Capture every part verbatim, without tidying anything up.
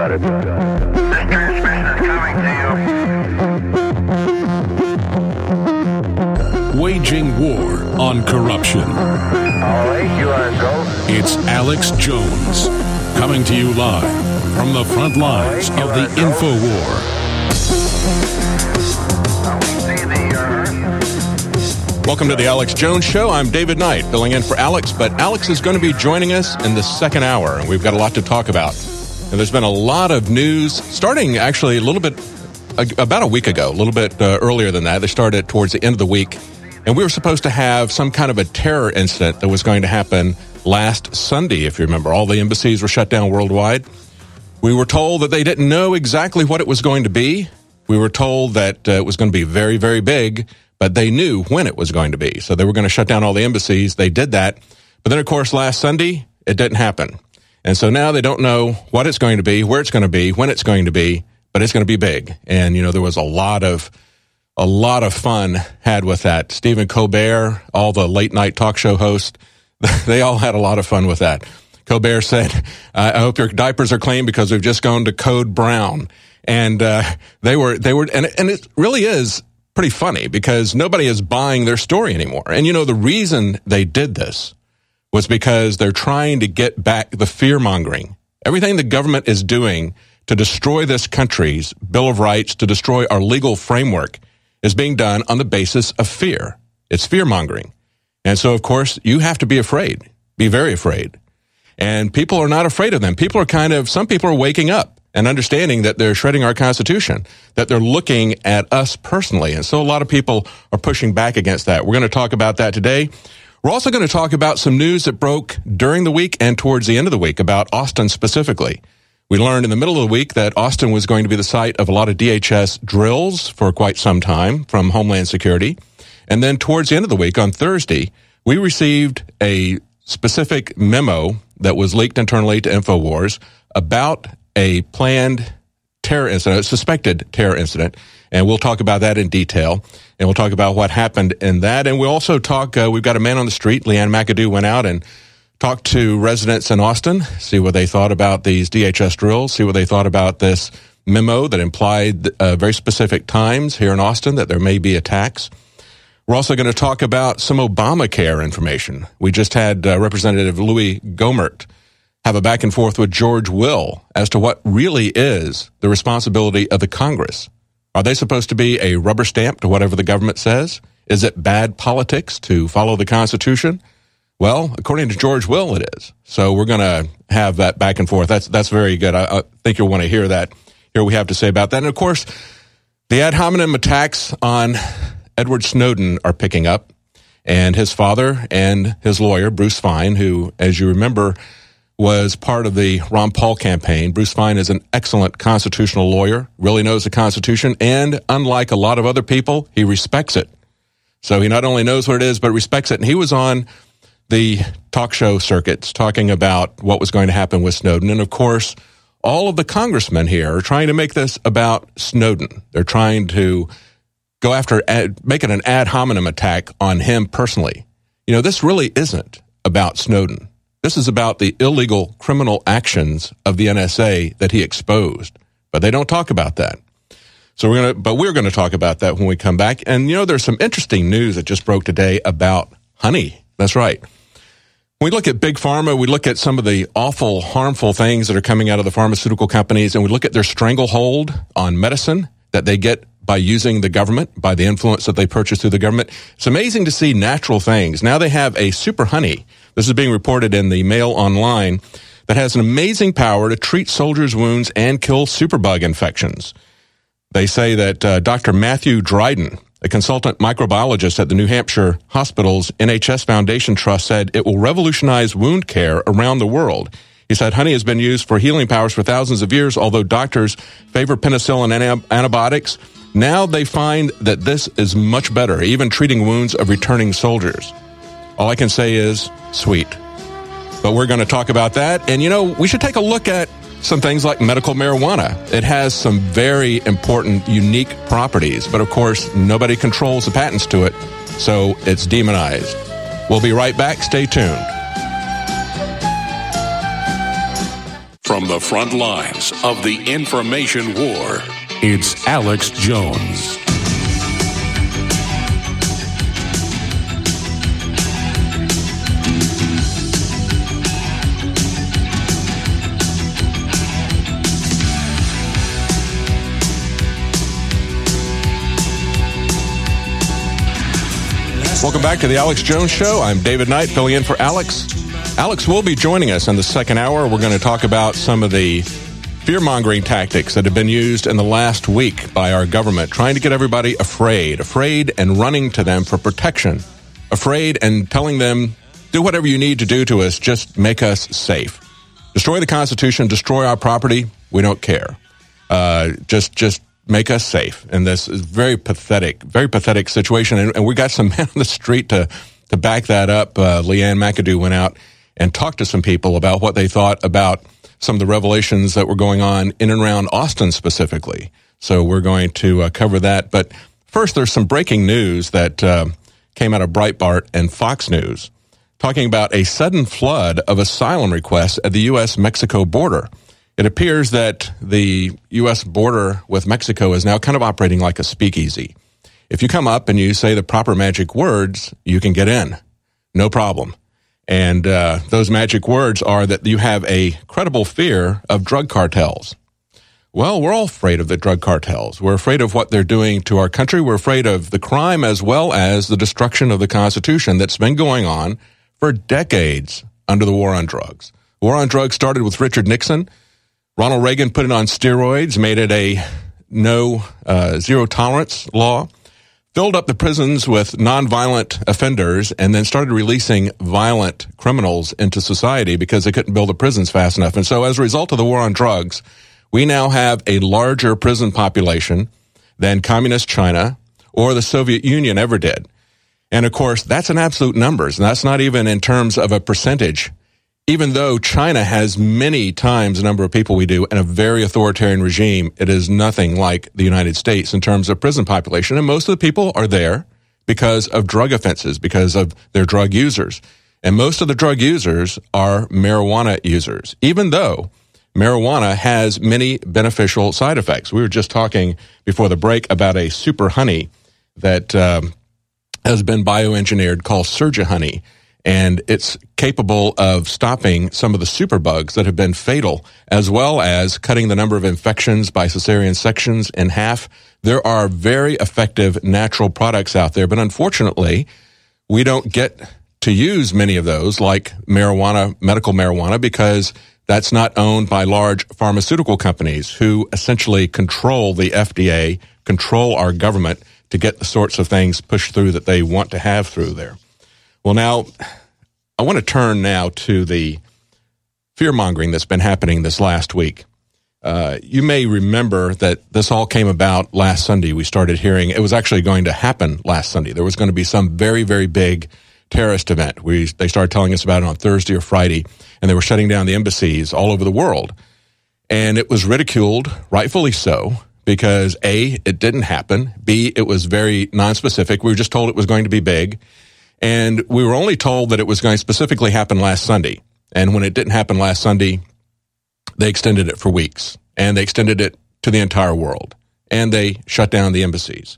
got it. This transmission is coming to you. Waging war on corruption. All right, you are go. It's Alex Jones, coming to you live from the front lines of the InfoWar. Welcome to the Alex Jones Show. I'm David Knight, filling in for Alex, but Alex is going to be joining us in the second hour, and we've got a lot to talk about. And there's been a lot of news, starting actually a little bit, about a week ago, a little bit uh, earlier than that. They started towards the end of the week, and we were supposed to have some kind of a terror incident that was going to happen last Sunday, if you remember. All the embassies were shut down worldwide. We were told that they didn't know exactly what it was going to be. We were told that uh, it was going to be very, very big, but they knew when it was going to be. So they were going to shut down all the embassies. They did that. But then, of course, last Sunday, it didn't happen. And so now they don't know what it's going to be, where it's going to be, when it's going to be, but it's going to be big. And, you know, there was a lot of a lot of fun had with that. Stephen Colbert, all the late night talk show hosts, they all had a lot of fun with that. Colbert said, I hope your diapers are clean because we've just gone to Code Brown. And uh, they were, they were, and, and it really is pretty funny because nobody is buying their story anymore. And, you know, the reason they did this was because they're trying to get back the fear-mongering. Everything the government is doing to destroy this country's Bill of Rights, to destroy our legal framework, is being done on the basis of fear. It's fear-mongering. And so, of course, you have to be afraid, be very afraid. And people are not afraid of them. People are kind of, some people are waking up and understanding that they're shredding our Constitution, that they're looking at us personally. And so a lot of people are pushing back against that. We're going to talk about that today. We're also going to talk about some news that broke during the week and towards the end of the week about Austin specifically. We learned in the middle of the week that Austin was going to be the site of a lot of D H S drills for quite some time from Homeland Security. And then towards the end of the week on Thursday, we received a specific memo that was leaked internally to InfoWars about a planned terror incident, a suspected terror incident, and we'll talk about that in detail, and we'll talk about what happened in that, and we'll also talk, uh, we've got a man on the street, Leanne McAdoo went out and talked to residents in Austin, see what they thought about these D H S drills, see what they thought about this memo that implied uh, very specific times here in Austin that there may be attacks. We're also going to talk about some Obamacare information. We just had uh, Representative Louis Gohmert have a back and forth with George Will as to what really is the responsibility of the Congress. Are they supposed to be a rubber stamp to whatever the government says? Is it bad politics to follow the Constitution? Well, according to George Will, it is. So we're going to have that back and forth. That's that's very good. I, I think you'll want to hear that. Here we have to say about that. And, of course, the ad hominem attacks on Edward Snowden are picking up. And his father and his lawyer, Bruce Fein, who, as you remember, was part of the Ron Paul campaign. Bruce Fein is an excellent constitutional lawyer, really knows the Constitution, and unlike a lot of other people, he respects it. So he not only knows what it is, but respects it. And he was on the talk show circuits talking about what was going to happen with Snowden. And, of course, all of the congressmen here are trying to make this about Snowden. They're trying to go after, make it an ad hominem attack on him personally. You know, this really isn't about Snowden. This is about the illegal criminal actions of the N S A that he exposed, but they don't talk about that. So we're going to, but we're going to talk about that when we come back. And you know, there's some interesting news that just broke today about honey. That's right. When we look at Big Pharma, we look at some of the awful, harmful things that are coming out of the pharmaceutical companies, and we look at their stranglehold on medicine that they get by using the government, by the influence that they purchase through the government. It's amazing to see natural things. Now they have a super honey. This is being reported in the Mail Online that has an amazing power to treat soldiers' wounds and kill superbug infections. They say that uh, Doctor Matthew Dryden, a consultant microbiologist at the New Hampshire Hospital's N H S Foundation Trust, said it will revolutionize wound care around the world. He said honey has been used for healing powers for thousands of years, although doctors favor penicillin and antibiotics. Now they find that this is much better, even treating wounds of returning soldiers. All I can say is sweet. But we're going to talk about that. And, you know, we should take a look at some things like medical marijuana. It has some very important, unique properties. But, of course, nobody controls the patents to it, so it's demonized. We'll be right back. Stay tuned. From the front lines of the information war, it's Alex Jones. Welcome back to the Alex Jones Show. I'm David Knight, filling in for Alex. Alex will be joining us in the second hour. We're going to talk about some of the fear-mongering tactics that have been used in the last week by our government, trying to get everybody afraid, afraid and running to them for protection, afraid and telling them, do whatever you need to do to us, just make us safe. Destroy the Constitution, destroy our property, we don't care. Uh, just, just make us safe. And this is very pathetic, very pathetic situation. And, and we got some men on the street to, to back that up. Uh, Leanne McAdoo went out and talked to some people about what they thought about some of the revelations that were going on in and around Austin specifically. So we're going to uh, cover that. But first, there's some breaking news that uh, came out of Breitbart and Fox News talking about a sudden flood of asylum requests at the U S Mexico border. It appears that the U S border with Mexico is now kind of operating like a speakeasy. If you come up and you say the proper magic words, you can get in. No problem. And uh, those magic words are that you have a credible fear of drug cartels. Well, we're all afraid of the drug cartels. We're afraid of what they're doing to our country. We're afraid of the crime as well as the destruction of the Constitution that's been going on for decades under the war on drugs. The war on drugs started with Richard Nixon. Ronald Reagan put it on steroids, made it a no uh, zero tolerance law, filled up the prisons with nonviolent offenders, and then started releasing violent criminals into society because they couldn't build the prisons fast enough. And so as a result of the war on drugs, we now have a larger prison population than communist China or the Soviet Union ever did. And of course, that's in absolute numbers, and that's not even in terms of a percentage. Even though China has many times the number of people we do and a very authoritarian regime, it is nothing like the United States in terms of prison population. And most of the people are there because of drug offenses, because of their drug users. And most of the drug users are marijuana users, even though marijuana has many beneficial side effects. We were just talking before the break about a super honey that um, has been bioengineered called Surja honey. And it's capable of stopping some of the superbugs that have been fatal, as well as cutting the number of infections by cesarean sections in half. There are very effective natural products out there, but unfortunately, we don't get to use many of those, like marijuana, medical marijuana, because that's not owned by large pharmaceutical companies who essentially control the F D A, control our government to get the sorts of things pushed through that they want to have through there. Well, now, I want to turn now to the fear-mongering that's been happening this last week. Uh, you may remember that this all came about last Sunday. We started hearing it was actually going to happen last Sunday. There was going to be some very, very big terrorist event. We They started telling us about it on Thursday or Friday, and they were shutting down the embassies all over the world. And it was ridiculed, rightfully so, because A, it didn't happen. B, it was very nonspecific. We were just told it was going to be big. And we were only told that it was going to specifically happen last Sunday. And when it didn't happen last Sunday, they extended it for weeks. And they extended it to the entire world. And they shut down the embassies.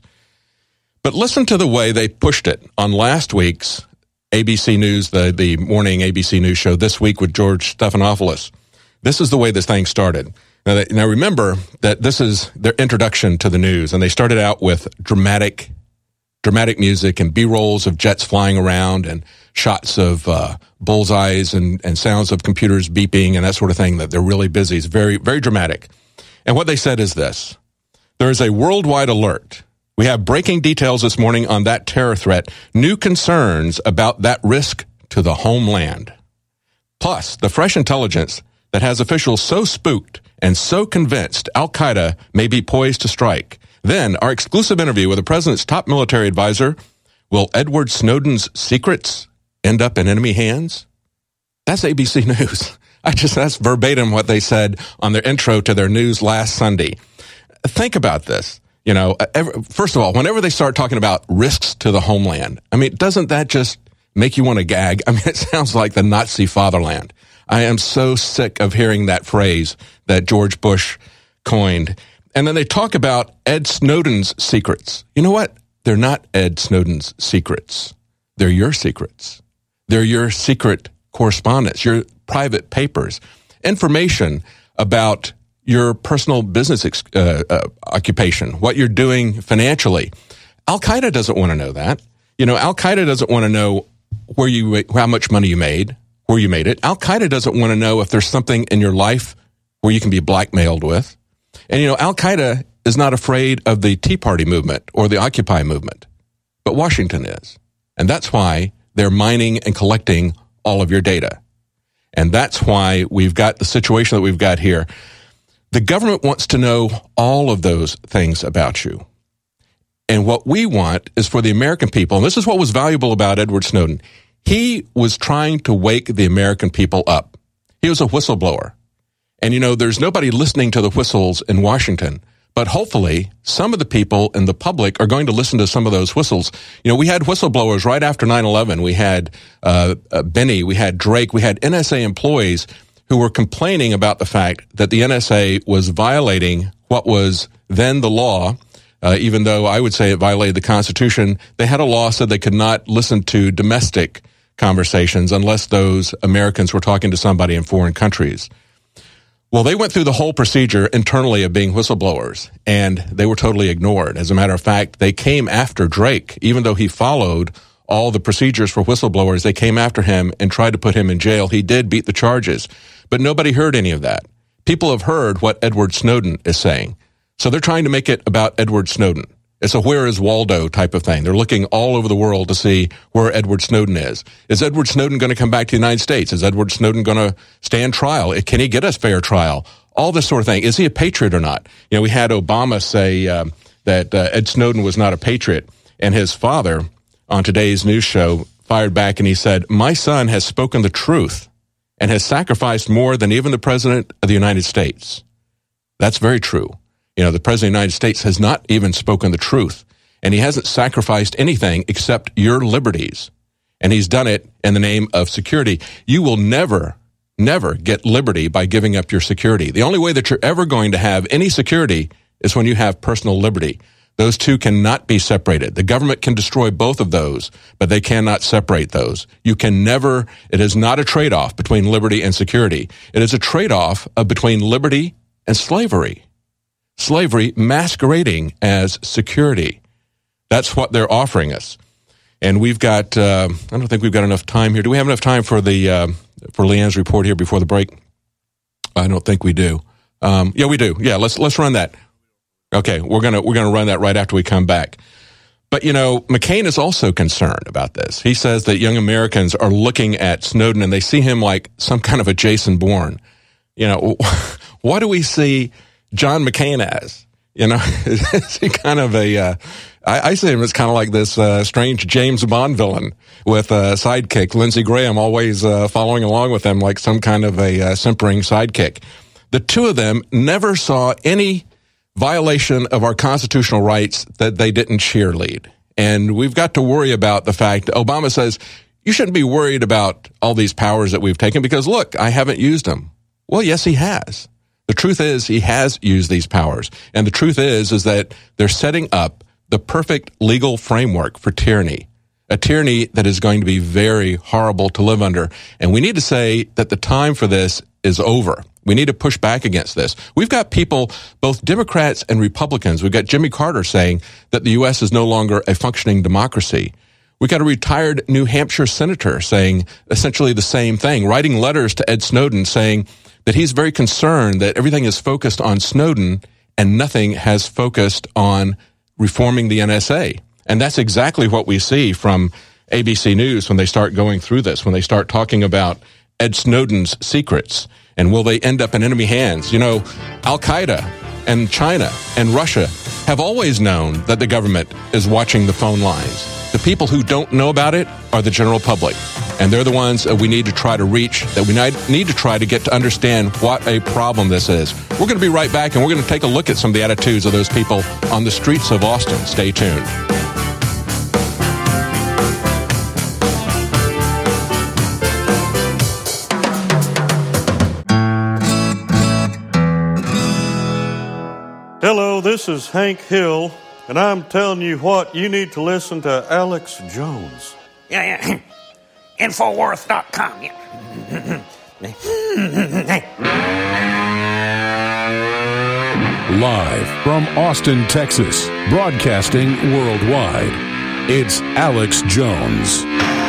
But listen to the way they pushed it on last week's A B C News, the, the morning A B C News show, This Week with George Stephanopoulos. This is the way this thing started. Now, they, now remember that this is their introduction to the news. And they started out with dramatic dramatic music and B-rolls of jets flying around and shots of uh, bullseyes and, and sounds of computers beeping and that sort of thing, that they're really busy. It's very, very dramatic. And what they said is this: there is a worldwide alert. We have breaking details this morning on that terror threat, new concerns about that risk to the homeland. Plus, the fresh intelligence that has officials so spooked and so convinced Al-Qaeda may be poised to strike. Then, our exclusive interview with the president's top military advisor. Will Edward Snowden's secrets end up in enemy hands? That's A B C News. I just, that's verbatim what they said on their intro to their news last Sunday. Think about this. You know, every, first of all, whenever they start talking about risks to the homeland, I mean, doesn't that just make you want to gag? I mean, it sounds like the Nazi fatherland. I am so sick of hearing that phrase that George Bush coined. And then they talk about Ed Snowden's secrets. You know what? They're not Ed Snowden's secrets. They're your secrets. They're your secret correspondence, your private papers, information about your personal business uh, uh, occupation, what you're doing financially. Al-Qaeda doesn't want to know that. You know, Al-Qaeda doesn't want to know where you, how much money you made, where you made it. Al-Qaeda doesn't want to know if there's something in your life where you can be blackmailed with. And, you know, Al-Qaeda is not afraid of the Tea Party movement or the Occupy movement, but Washington is. And that's why they're mining and collecting all of your data. And that's why we've got the situation that we've got here. The government wants to know all of those things about you. And what we want is for the American people, and this is what was valuable about Edward Snowden. He was trying to wake the American people up. He was a whistleblower. And, you know, there's nobody listening to the whistles in Washington. But hopefully, some of the people in the public are going to listen to some of those whistles. You know, we had whistleblowers right after nine eleven. We had uh, uh, Benny, we had Drake, we had N S A employees who were complaining about the fact that the N S A was violating what was then the law, uh, even though I would say it violated the Constitution. They had a law said they could not listen to domestic conversations unless those Americans were talking to somebody in foreign countries. Well, they went through the whole procedure internally of being whistleblowers, and they were totally ignored. As a matter of fact, they came after Drake. Even though he followed all the procedures for whistleblowers, they came after him and tried to put him in jail. He did beat the charges, but nobody heard any of that. People have heard what Edward Snowden is saying, so they're trying to make it about Edward Snowden. It's a where is Waldo type of thing. They're looking all over the world to see where Edward Snowden is. Is Edward Snowden going to come back to the United States? Is Edward Snowden going to stand trial? Can he get us fair trial? All this sort of thing. Is he a patriot or not? You know, we had Obama say uh, that uh, Ed Snowden was not a patriot, and his father on today's news show fired back and he said, "My son has spoken the truth and has sacrificed more than even the President of the United States." That's very true. You know, the President of the United States has not even spoken the truth, and he hasn't sacrificed anything except your liberties, and he's done it in the name of security. You will never, never get liberty by giving up your security. The only way that you're ever going to have any security is when you have personal liberty. Those two cannot be separated. The government can destroy both of those, but they cannot separate those. You can never, it is not a trade-off between liberty and security. It is a trade-off of between liberty and slavery. Slavery masquerading as security. That's what they're offering us. And we've got, uh, I don't think we've got enough time here. Do we have enough time for the uh, for Leanne's report here before the break? I don't think we do. Um, yeah, we do. Yeah, let's let's run that. Okay, we're gonna we're gonna run that right after we come back. But, you know, McCain is also concerned about this. He says that young Americans are looking at Snowden and they see him like some kind of a Jason Bourne. You know, what do we see John McCain as? You know, is he kind of a, uh, I, I see him as kind of like this uh, strange James Bond villain with a sidekick, Lindsey Graham, always uh, following along with him like some kind of a uh, simpering sidekick. The two of them never saw any violation of our constitutional rights that they didn't cheerlead. And we've got to worry about the fact that Obama says, you shouldn't be worried about all these powers that we've taken because, look, I haven't used them. Well, yes, he has. The truth is he has used these powers. And the truth is, is that they're setting up the perfect legal framework for tyranny, a tyranny that is going to be very horrible to live under. And we need to say that the time for this is over. We need to push back against this. We've got people, both Democrats and Republicans. We've got Jimmy Carter saying that the U S is no longer a functioning democracy. We've got a retired New Hampshire senator saying essentially the same thing, writing letters to Ed Snowden saying that he's very concerned that everything is focused on Snowden and nothing has focused on reforming the N S A. And that's exactly what we see from A B C News when they start going through this, when they start talking about Ed Snowden's secrets. And will they end up in enemy hands? You know, Al-Qaeda and China and Russia have always known that the government is watching the phone lines. The people who don't know about it are the general public. And they're the ones that we need to try to reach, that we need to try to get to understand what a problem this is. We're going to be right back, and we're going to take a look at some of the attitudes of those people on the streets of Austin. Stay tuned. Hello, this is Hank Hill, and I'm telling you what, you need to listen to Alex Jones. Yeah, yeah. Infowars dot com. Yeah. Live from Austin, Texas, broadcasting worldwide, it's Alex Jones.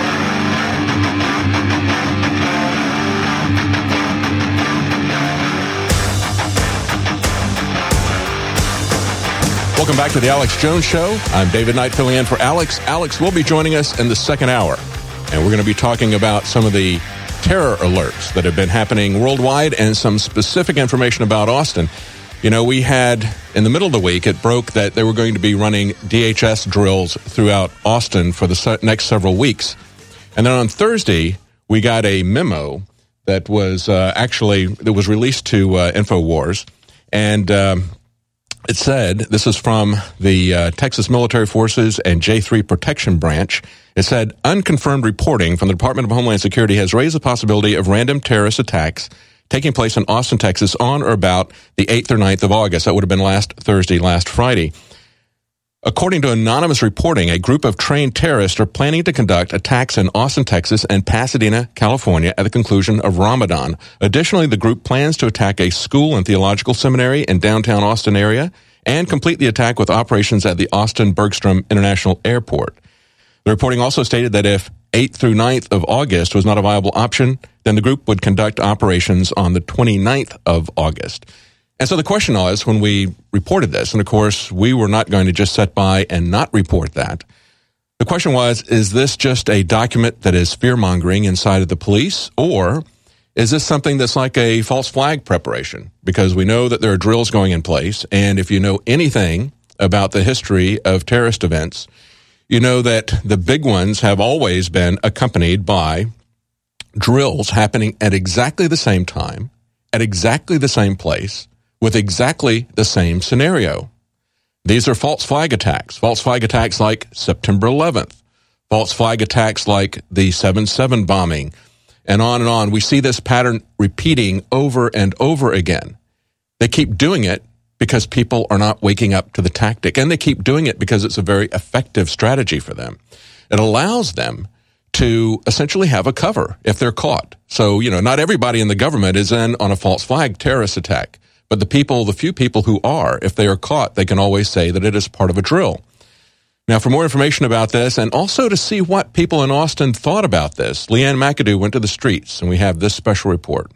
Welcome back to the Alex Jones Show. I'm David Knight filling in for Alex. Alex will be joining us in the second hour, and we're going to be talking about some of the terror alerts that have been happening worldwide and some specific information about Austin. You know, we had, in the middle of the week, it broke that they were going to be running D H S drills throughout Austin for the se- next several weeks. And then on Thursday, we got a memo that was uh, actually, that was released to uh, InfoWars, and um, it said, this is from the uh, Texas Military Forces and J three Protection Branch. It said, unconfirmed reporting from the Department of Homeland Security has raised the possibility of random terrorist attacks taking place in Austin, Texas on or about the eighth or ninth of August. That would have been last Thursday, last Friday. According to anonymous reporting, a group of trained terrorists are planning to conduct attacks in Austin, Texas and Pasadena, California at the conclusion of Ramadan. Additionally, the group plans to attack a school and theological seminary in downtown Austin area and complete the attack with operations at the Austin Bergstrom International Airport. The reporting also stated that if eighth through ninth of August was not a viable option, then the group would conduct operations on the twenty-ninth of August. And so the question was, when we reported this, and of course, we were not going to just sit by and not report that. The question was, is this just a document that is fear-mongering inside of the police, or is this something that's like a false flag preparation? Because we know that there are drills going in place, and if you know anything about the history of terrorist events, you know that the big ones have always been accompanied by drills happening at exactly the same time, at exactly the same place, with exactly the same scenario. These are false flag attacks. False flag attacks like September eleventh. False flag attacks like the seven seven bombing, and on and on. We see this pattern repeating over and over again. They keep doing it because people are not waking up to the tactic, and they keep doing it because it's a very effective strategy for them. It allows them to essentially have a cover if they're caught. So, you know, not everybody in the government is in on a false flag terrorist attack. But the people, the few people who are, if they are caught, they can always say that it is part of a drill. Now, for more information about this, and also to see what people in Austin thought about this, Leanne McAdoo went to the streets, and we have this special report.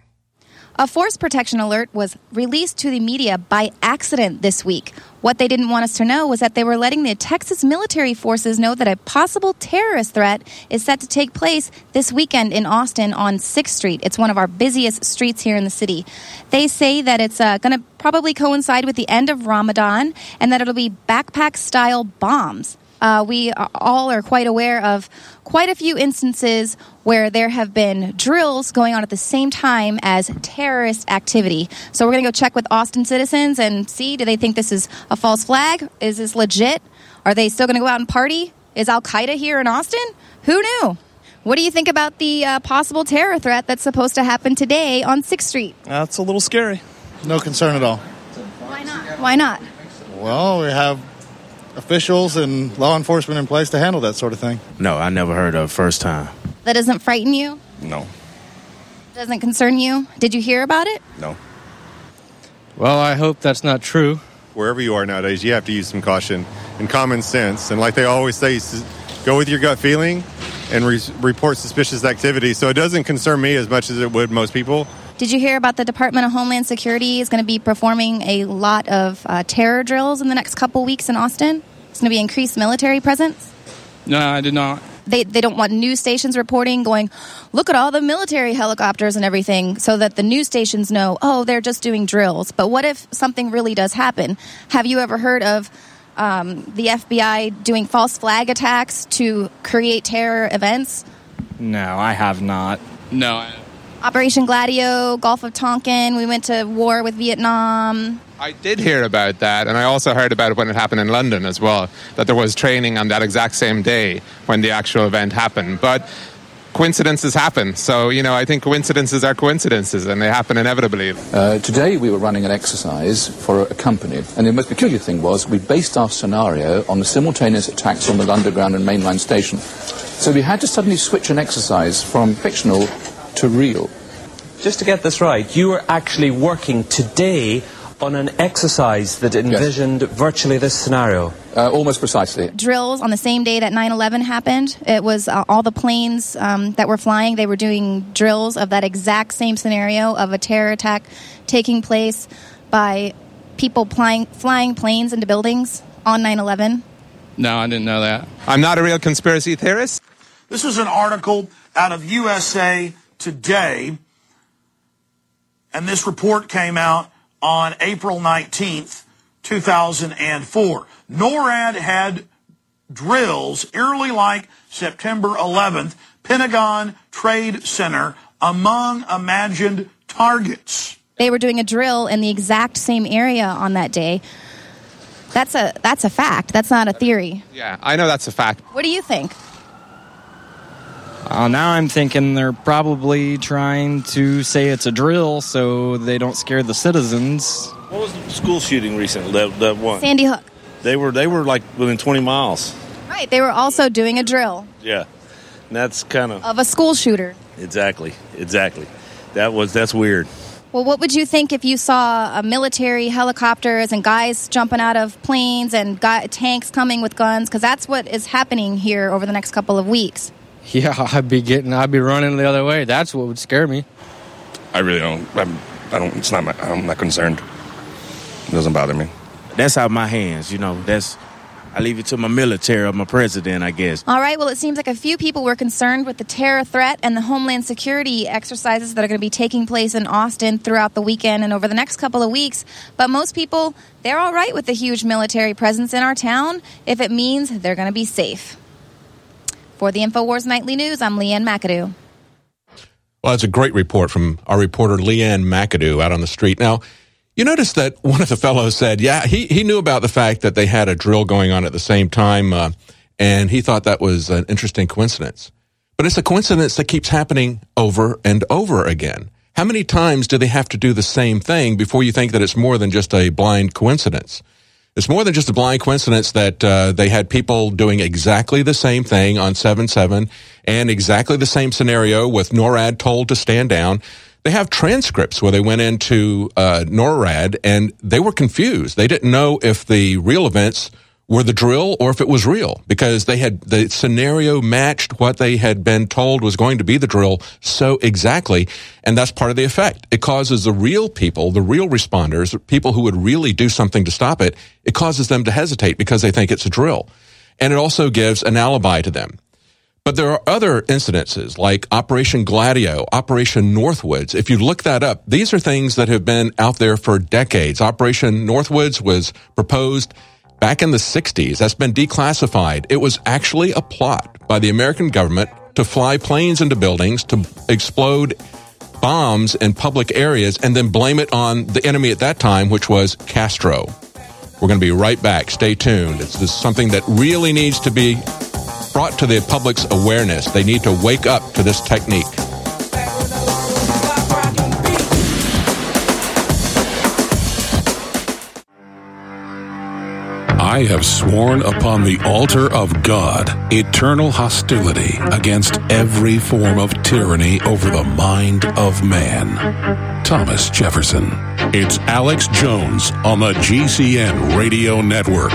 A force protection alert was released to the media by accident this week. What they didn't want us to know was that they were letting the Texas military forces know that a possible terrorist threat is set to take place this weekend in Austin on sixth street. It's one of our busiest streets here in the city. They say that it's uh, going to probably coincide with the end of Ramadan and that it'll be backpack-style bombs. Uh, we all are quite aware of quite a few instances where there have been drills going on at the same time as terrorist activity. So we're going to go check with Austin citizens and see, do they think this is a false flag? Is this legit? Are they still going to go out and party? Is Al-Qaeda here in Austin? Who knew? What do you think about the uh, possible terror threat that's supposed to happen today on sixth street? That's a little scary. No concern at all. Why not? Why not? Well, we have officials and law enforcement in place to handle that sort of thing. No, I never heard of first time. That doesn't frighten you? No. Doesn't concern you? Did you hear about it? No. Well, I hope that's not true. Wherever you are nowadays, you have to use some caution and common sense. And like they always say, go with your gut feeling and re- report suspicious activity. So it doesn't concern me as much as it would most people. Did you hear about the Department of Homeland Security is going to be performing a lot of uh, terror drills in the next couple weeks in Austin? It's going to be increased military presence? No, I did not. They they don't want news stations reporting, going, look at all the military helicopters and everything, so that the news stations know, oh, they're just doing drills. But what if something really does happen? Have you ever heard of um, the F B I doing false flag attacks to create terror events? No, I have not. No, I Operation Gladio, Gulf of Tonkin, we went to war with Vietnam. I did hear about that, and I also heard about it when it happened in London as well, that there was training on that exact same day when the actual event happened. But coincidences happen. So, you know, I think coincidences are coincidences, and they happen inevitably. Uh, today we were running an exercise for a company, and the most peculiar thing was we based our scenario on the simultaneous attacks on the Underground and mainline station. So we had to suddenly switch an exercise from fictional to real. Just to get this right, you were actually working today on an exercise that envisioned yes. virtually this scenario. Uh, almost precisely. Drills on the same day that nine eleven happened. It was uh, all the planes um, that were flying, they were doing drills of that exact same scenario of a terror attack taking place by people flying, flying planes into buildings on nine eleven. No, I didn't know that. I'm not a real conspiracy theorist. This is an article out of U S A Today, and this report came out on April nineteenth, two thousand four. NORAD had drills eerily like September eleventh, Pentagon Trade Center, among imagined targets. They were doing a drill in the exact same area on that day. That's a that's a fact. That's not a theory. Yeah, I know that's a fact. What do you think? Uh, now I'm thinking they're probably trying to say it's a drill so they don't scare the citizens. What was the school shooting recently, that, that one? Sandy Hook. They were they were like within twenty miles. Right, they were also doing a drill. Yeah, and that's kind of... Of a school shooter. Exactly, exactly. That was, that's weird. Well, what would you think if you saw a military helicopters and guys jumping out of planes and guy, tanks coming with guns? Because that's what is happening here over the next couple of weeks. Yeah, I'd be getting, I'd be running the other way. That's what would scare me. I really don't. I'm, I don't. It's not my. I'm not concerned. It doesn't bother me. That's out of my hands. You know. That's. I leave it to my military or my president, I guess. All right. Well, it seems like a few people were concerned with the terror threat and the Homeland Security exercises that are going to be taking place in Austin throughout the weekend and over the next couple of weeks. But most people, they're all right with the huge military presence in our town if it means they're going to be safe. For the InfoWars Nightly News, I'm Leanne McAdoo. Well, that's a great report from our reporter Leanne McAdoo out on the street. Now, you notice that one of the fellows said, yeah, he, he knew about the fact that they had a drill going on at the same time, uh, and he thought that was an interesting coincidence. But it's a coincidence that keeps happening over and over again. How many times do they have to do the same thing before you think that it's more than just a blind coincidence? It's more than just a blind coincidence that uh, they had people doing exactly the same thing on seven seven and exactly the same scenario with NORAD told to stand down. They have transcripts where they went into uh, NORAD and they were confused. They didn't know if the real events were the drill or if it was real because they had the scenario matched what they had been told was going to be the drill so exactly. And that's part of the effect. It causes the real people, the real responders, people who would really do something to stop it, it causes them to hesitate because they think it's a drill. And it also gives an alibi to them. But there are other incidences like Operation Gladio, Operation Northwoods. If you look that up, these are things that have been out there for decades. Operation Northwoods was proposed back in the sixties. That's been declassified. It was actually a plot by the American government to fly planes into buildings, to explode bombs in public areas, and then blame it on the enemy at that time, which was Castro. We're going to be right back. Stay tuned. It's this something that really needs to be brought to the public's awareness. They need to wake up to this technique. I have sworn upon the altar of God eternal hostility against every form of tyranny over the mind of man. Thomas Jefferson. It's Alex Jones on the G C N Radio Network.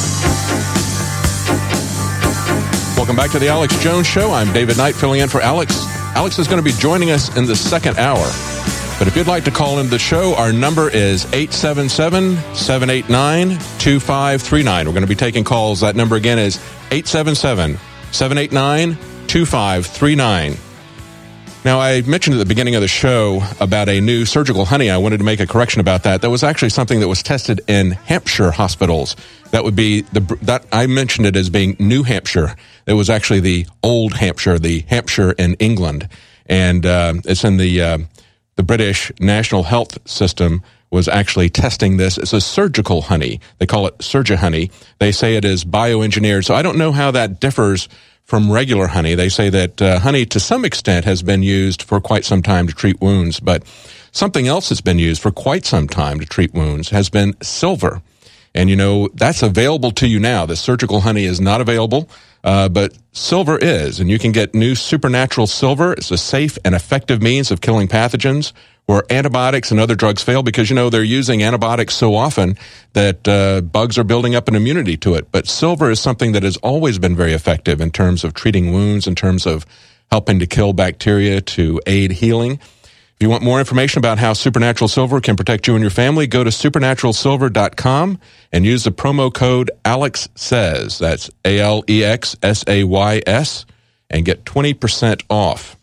Welcome back to the Alex Jones Show. I'm David Knight filling in for Alex. Alex is going to be joining us in the second hour. But if you'd like to call into the show, our number is eight seven seven, seven eight nine, two five three nine. We're going to be taking calls. That number again is eight seven seven, seven eight nine, two five three nine. Now, I mentioned at the beginning of the show about a new surgical honey. I wanted to make a correction about that. That was actually something that was tested in Hampshire hospitals. That would be the that I mentioned it as being New Hampshire. It was actually the old Hampshire, the Hampshire in England, and uh, it's in the uh, the British National Health System was actually testing this. It's a surgical honey. They call it Surgi honey. They say it is bioengineered. So I don't know how that differs from regular honey. They say that uh, honey, to some extent, has been used for quite some time to treat wounds, but something else that's been used for quite some time to treat wounds has been silver. And, you know, that's available to you now. The surgical honey is not available, uh, but silver is. And you can get new Supernatural Silver. It's a safe and effective means of killing pathogens where antibiotics and other drugs fail, because, you know, they're using antibiotics so often that uh, bugs are building up an immunity to it. But silver is something that has always been very effective in terms of treating wounds, in terms of helping to kill bacteria, to aid healing. If you want more information about how Supernatural Silver can protect you and your family, go to supernatural silver dot com and use the promo code ALEXSAYS, that's A L E X S A Y S, and get twenty percent off.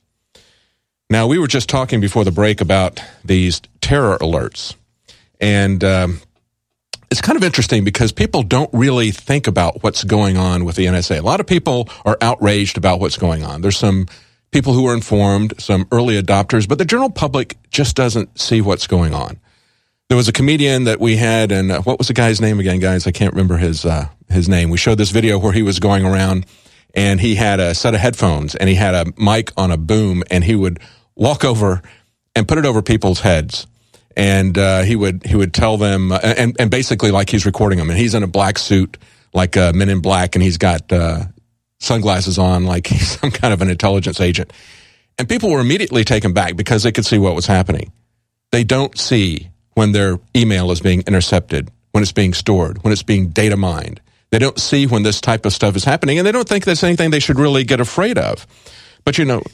Now, we were just talking before the break about these terror alerts, and um, it's kind of interesting because people don't really think about what's going on with the N S A. A lot of people are outraged about what's going on. There's some people who are informed, some early adopters, but the general public just doesn't see what's going on. There was a comedian that we had, and uh, what was the guy's name again, guys? I can't remember his uh, his name. We showed this video where he was going around, and he had a set of headphones, and he had a mic on a boom, and he would walk over and put it over people's heads, and uh, he would he would tell them, uh, and, and basically like he's recording them, and he's in a black suit, like uh, Men in Black, and he's got uh, sunglasses on like he's some kind of an intelligence agent. And people were immediately taken back because they could see what was happening. They don't see when their email is being intercepted, when it's being stored, when it's being data mined. They don't see when this type of stuff is happening, and they don't think that's anything they should really get afraid of. But, you know,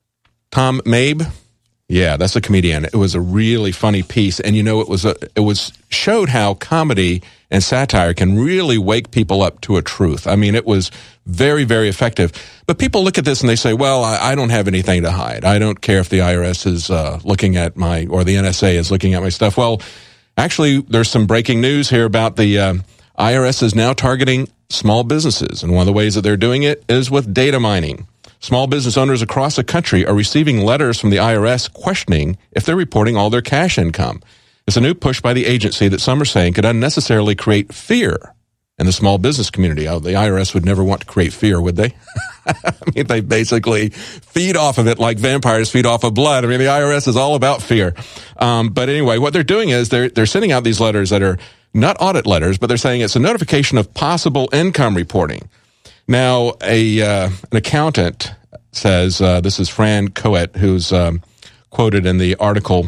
Tom Mabe, yeah, that's a comedian. It was a really funny piece, and, you know, it was a, it was showed how comedy and satire can really wake people up to a truth. I mean, it was very, very effective. But people look at this and they say, well, I, I don't have anything to hide. I don't care if the I R S is uh, looking at my, or the N S A is looking at my stuff. Well, actually, there's some breaking news here about the uh, I R S is now targeting small businesses. And one of the ways that they're doing it is with data mining. Small business owners across the country are receiving letters from the I R S questioning if they're reporting all their cash income. It's a new push by the agency that some are saying could unnecessarily create fear in the small business community. Oh, the I R S would never want to create fear, would they? I mean, they basically feed off of it like vampires feed off of blood. I mean, the I R S is all about fear. Um, but anyway, what they're doing is they're they're sending out these letters that are not audit letters, but they're saying it's a notification of possible income reporting. Now, a uh, an accountant says, uh, this is Fran Coet, who's um, quoted in the article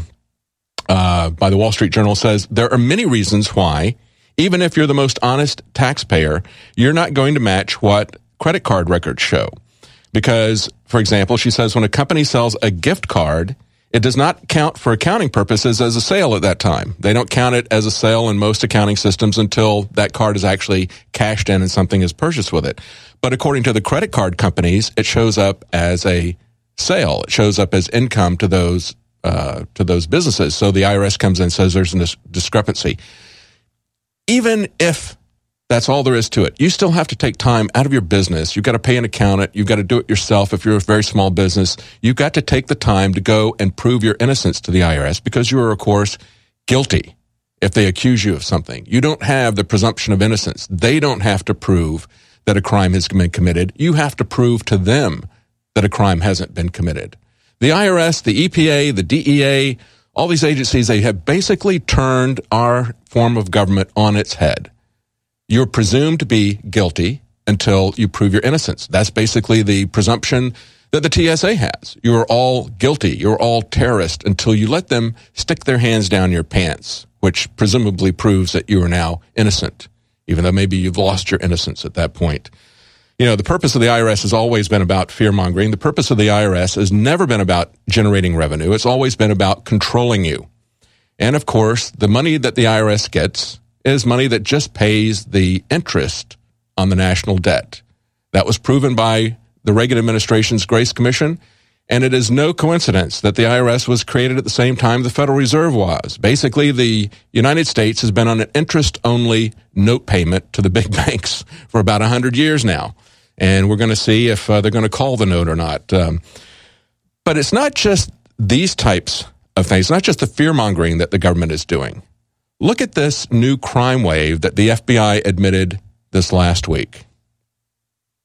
uh, by the Wall Street Journal, says, there are many reasons why, even if you're the most honest taxpayer, you're not going to match what credit card records show. Because, for example, she says when a company sells a gift card, it does not count for accounting purposes as a sale at that time. They don't count it as a sale in most accounting systems until that card is actually cashed in and something is purchased with it. But according to the credit card companies, it shows up as a sale. It shows up as income to those uh, to those businesses. So the I R S comes in and says there's a dis- discrepancy. Even if that's all there is to it, you still have to take time out of your business. You've got to pay an accountant. You've got to do it yourself if you're a very small business. You've got to take the time to go and prove your innocence to the I R S because you are, of course, guilty if they accuse you of something. You don't have the presumption of innocence. They don't have to prove that a crime has been committed. You have to prove to them that a crime hasn't been committed. The I R S, the E P A, the D E A, all these agencies, they have basically turned our form of government on its head. You're presumed to be guilty until you prove your innocence. That's basically the presumption that the T S A has. You're all guilty. You're all terrorists until you let them stick their hands down your pants, which presumably proves that you are now innocent, even though maybe you've lost your innocence at that point. You know, the purpose of the I R S has always been about fear-mongering. The purpose of the I R S has never been about generating revenue. It's always been about controlling you. And, of course, the money that the I R S gets is money that just pays the interest on the national debt. That was proven by the Reagan administration's Grace Commission, and it is no coincidence that the I R S was created at the same time the Federal Reserve was. Basically, the United States has been on an interest-only note payment to the big banks for about one hundred years now, and we're going to see if uh, they're going to call the note or not. Um, but it's not just these types of things. It's not just the fear-mongering that the government is doing. Look at this new crime wave that the F B I admitted this last week.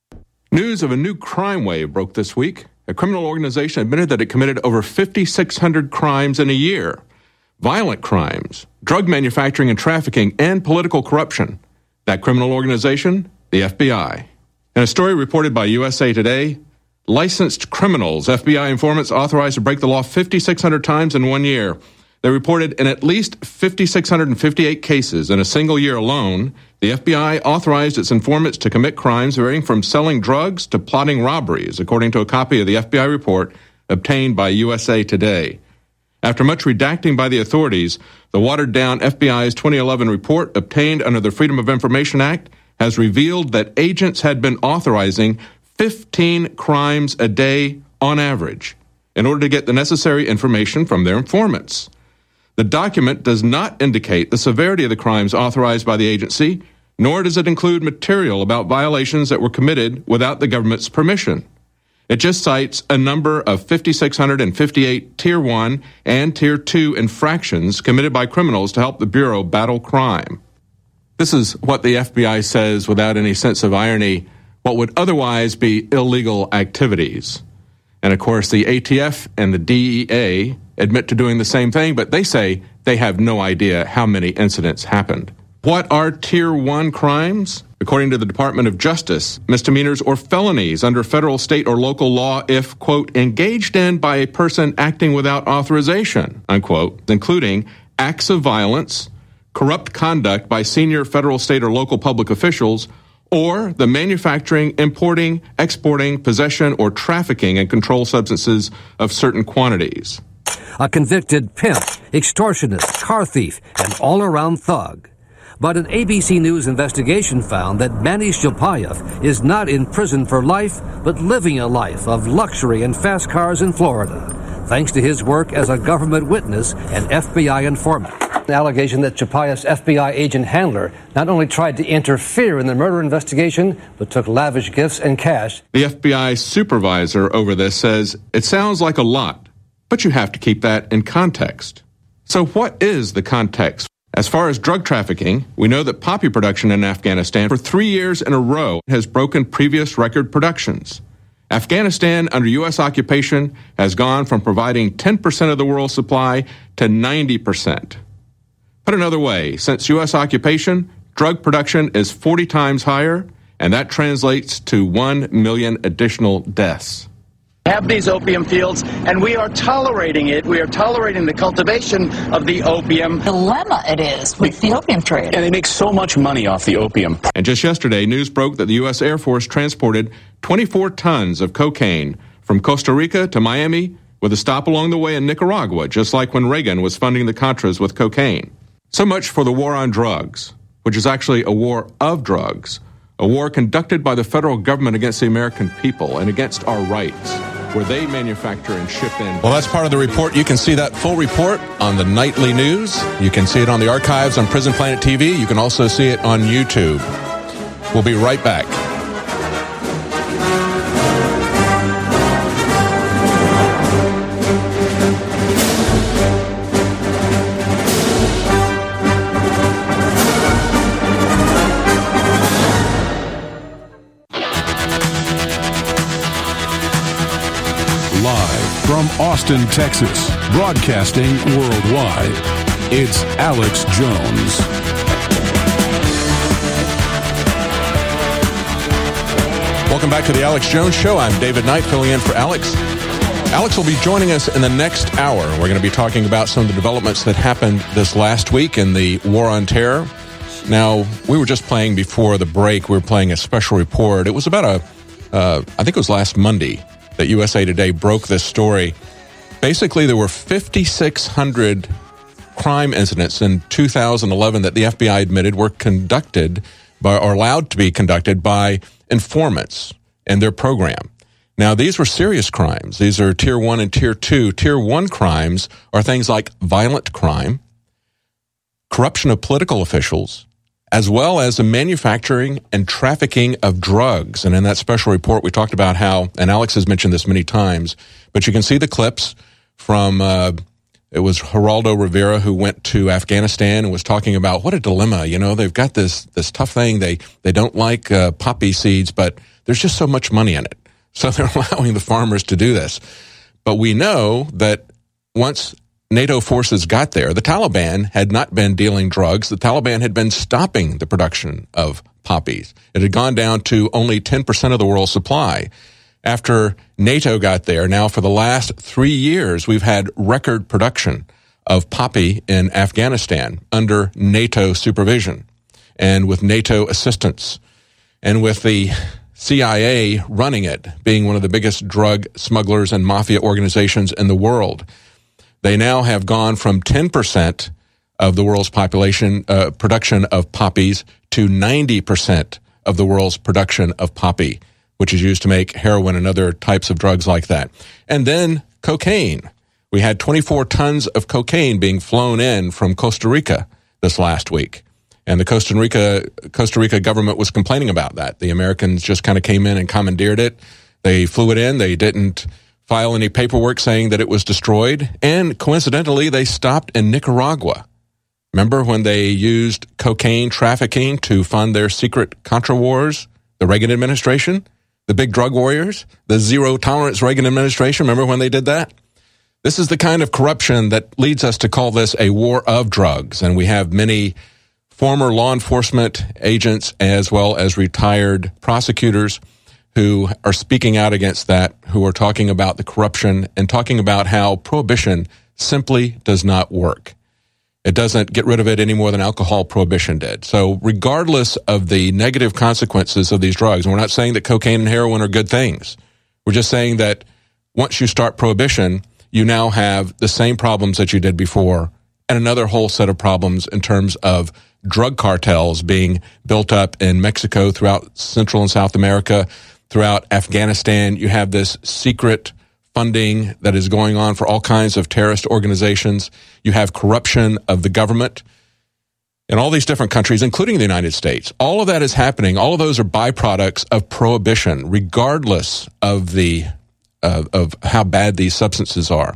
News of a new crime wave broke this week. A criminal organization admitted that it committed over fifty-six hundred crimes in a year. Violent crimes, drug manufacturing and trafficking, and political corruption. That criminal organization? The F B I. In a story reported by U S A Today, licensed criminals, F B I informants authorized to break the law fifty-six hundred times in one year. They reported in at least five thousand six hundred fifty-eight cases in a single year alone, the F B I authorized its informants to commit crimes varying from selling drugs to plotting robberies, according to a copy of the F B I report obtained by U S A Today. After much redacting by the authorities, the watered-down F B I's twenty eleven report, obtained under the Freedom of Information Act, has revealed that agents had been authorizing fifteen crimes a day on average in order to get the necessary information from their informants. The document does not indicate the severity of the crimes authorized by the agency, nor does it include material about violations that were committed without the government's permission. It just cites a number of five thousand six hundred fifty-eight Tier one and Tier two infractions committed by criminals to help the Bureau battle crime. This is what the F B I says without any sense of irony, what would otherwise be illegal activities. And of course, the A T F and the D E A admit to doing the same thing, but they say they have no idea how many incidents happened. What are Tier one crimes? According to the Department of Justice, misdemeanors or felonies under federal, state, or local law if, quote, engaged in by a person acting without authorization, unquote, including acts of violence, corrupt conduct by senior federal, state, or local public officials, or the manufacturing, importing, exporting, possession, or trafficking in controlled substances of certain quantities. A convicted pimp, extortionist, car thief, and all-around thug. But an A B C News investigation found that Manny Shapayev is not in prison for life, but living a life of luxury and fast cars in Florida, thanks to his work as a government witness and F B I informant. The allegation that Chapayev's F B I agent handler not only tried to interfere in the murder investigation, but took lavish gifts and cash. The F B I supervisor over this says, it sounds like a lot, but you have to keep that in context. So what is the context? As far as drug trafficking, we know that poppy production in Afghanistan for three years in a row has broken previous record productions. Afghanistan, under U S occupation, has gone from providing ten percent of the world's supply to ninety percent. Put another way, since U S occupation, drug production is forty times higher, and that translates to one million additional deaths. Have these opium fields, and we are tolerating it. We are tolerating the cultivation of the opium. Dilemma it is with the opium trade. And they make so much money off the opium. And just yesterday, news broke that the U S Air Force transported twenty-four tons of cocaine from Costa Rica to Miami with a stop along the way in Nicaragua, just like when Reagan was funding the Contras with cocaine. So much for the war on drugs, which is actually a war of drugs, a war conducted by the federal government against the American people and against our rights, where they manufacture and ship in. Well, that's part of the report. You can see that full report on the nightly news. You can see it on the archives on Prison Planet T V. You can also see it on YouTube. We'll be right back. From Austin, Texas, broadcasting worldwide, it's Alex Jones. Welcome back to the Alex Jones Show. I'm David Knight, filling in for Alex. Alex will be joining us in the next hour. We're going to be talking about some of the developments that happened this last week in the War on Terror. Now, we were just playing before the break, we were playing a special report. It was about a, uh, I think it was last Monday, that U S A Today broke this story. Basically, there were five thousand six hundred crime incidents in two thousand eleven that the F B I admitted were conducted by, or allowed to be conducted by informants and their program. Now, these were serious crimes. These are Tier one and Tier two. Tier one crimes are things like violent crime, corruption of political officials, as well as the manufacturing and trafficking of drugs. And in that special report, we talked about how, and Alex has mentioned this many times, but you can see the clips from, uh, it was Geraldo Rivera who went to Afghanistan and was talking about what a dilemma. You know, they've got this this tough thing. They they don't like uh, poppy seeds, but there's just so much money in it. So they're allowing the farmers to do this. But we know that once NATO forces got there, the Taliban had not been dealing drugs. The Taliban had been stopping the production of poppies. It had gone down to only ten percent of the world's supply. After NATO got there, now for the last three years, we've had record production of poppy in Afghanistan under NATO supervision and with NATO assistance and with the C I A running it, being one of the biggest drug smugglers and mafia organizations in the world. They now have gone from ten percent of the world's population uh, production of poppies to ninety percent of the world's production of poppy, which is used to make heroin and other types of drugs like that. And then cocaine. We had twenty-four tons of cocaine being flown in from Costa Rica this last week. And the Costa Rica Costa Rica government was complaining about that. The Americans just kind of came in and commandeered it. They flew it in. They didn't file any paperwork saying that it was destroyed. And coincidentally, they stopped in Nicaragua. Remember when they used cocaine trafficking to fund their secret Contra wars? The Reagan administration? The big drug warriors? The zero-tolerance Reagan administration? Remember when they did that? This is the kind of corruption that leads us to call this a war of drugs. And we have many former law enforcement agents as well as retired prosecutors who are speaking out against that, who are talking about the corruption and talking about how prohibition simply does not work. It doesn't get rid of it any more than alcohol prohibition did. So regardless of the negative consequences of these drugs, and we're not saying that cocaine and heroin are good things. We're just saying that once you start prohibition, you now have the same problems that you did before and another whole set of problems in terms of drug cartels being built up in Mexico, throughout Central and South America, throughout Afghanistan. You have this secret funding that is going on for all kinds of terrorist organizations. You have corruption of the government in all these different countries, including the United States. All of that is happening. All of those are byproducts of prohibition, regardless of the uh, of how bad these substances are.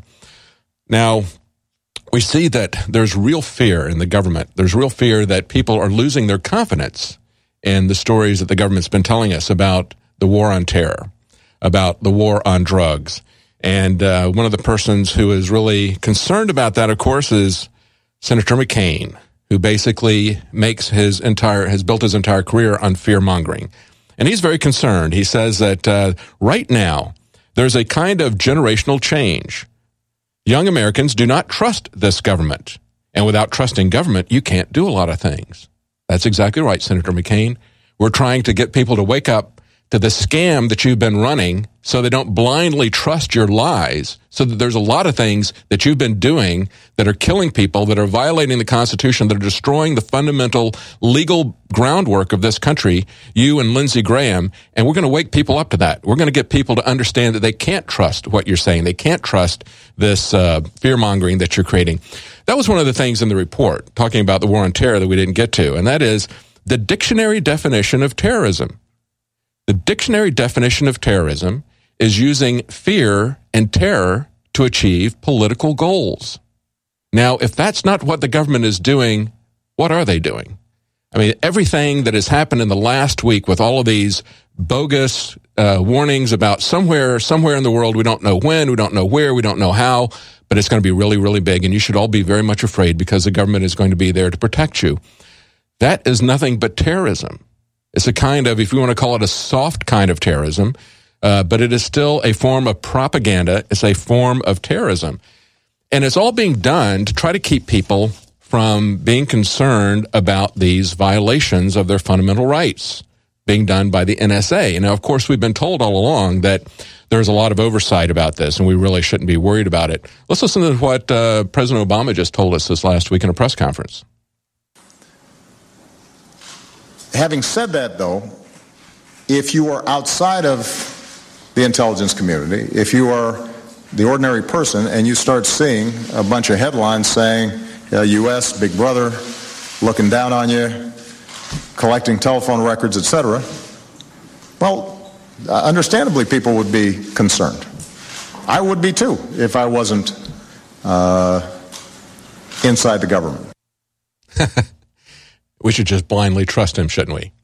Now, we see that there's real fear in the government. There's real fear that people are losing their confidence in the stories that the government's been telling us about the war on terror, about the war on drugs. And uh, one of the persons who is really concerned about that, of course, is Senator McCain, who basically makes his entire, has built his entire career on fear-mongering. And he's very concerned. He says that uh, right now, there's a kind of generational change. Young Americans do not trust this government. And without trusting government, you can't do a lot of things. That's exactly right, Senator McCain. We're trying to get people to wake up to the scam that you've been running so they don't blindly trust your lies, so that there's a lot of things that you've been doing that are killing people, that are violating the Constitution, that are destroying the fundamental legal groundwork of this country, you and Lindsey Graham, and we're going to wake people up to that. We're going to get people to understand that they can't trust what you're saying. They can't trust this uh, fear-mongering that you're creating. That was one of the things in the report, talking about the war on terror, that we didn't get to, and that is the dictionary definition of terrorism. The dictionary definition of terrorism is using fear and terror to achieve political goals. Now, if that's not what the government is doing, what are they doing? I mean, everything that has happened in the last week with all of these bogus uh, warnings about somewhere, somewhere in the world, we don't know when, we don't know where, we don't know how, but it's going to be really, really big, and you should all be very much afraid because the government is going to be there to protect you. That is nothing but terrorism. It's a kind of, if you want to call it a soft kind of terrorism, uh, but it is still a form of propaganda. It's a form of terrorism. And it's all being done to try to keep people from being concerned about these violations of their fundamental rights being done by the N S A. And now, of course, we've been told all along that there's a lot of oversight about this, and we really shouldn't be worried about it. Let's listen to what uh, President Obama just told us this last week in a press conference. Having said that, though, if you are outside of the intelligence community, if you are the ordinary person and you start seeing a bunch of headlines saying, uh, U S, Big Brother, looking down on you, collecting telephone records, et cetera, well, uh, understandably, people would be concerned. I would be, too, if I wasn't uh, inside the government. We should just blindly trust him, shouldn't we?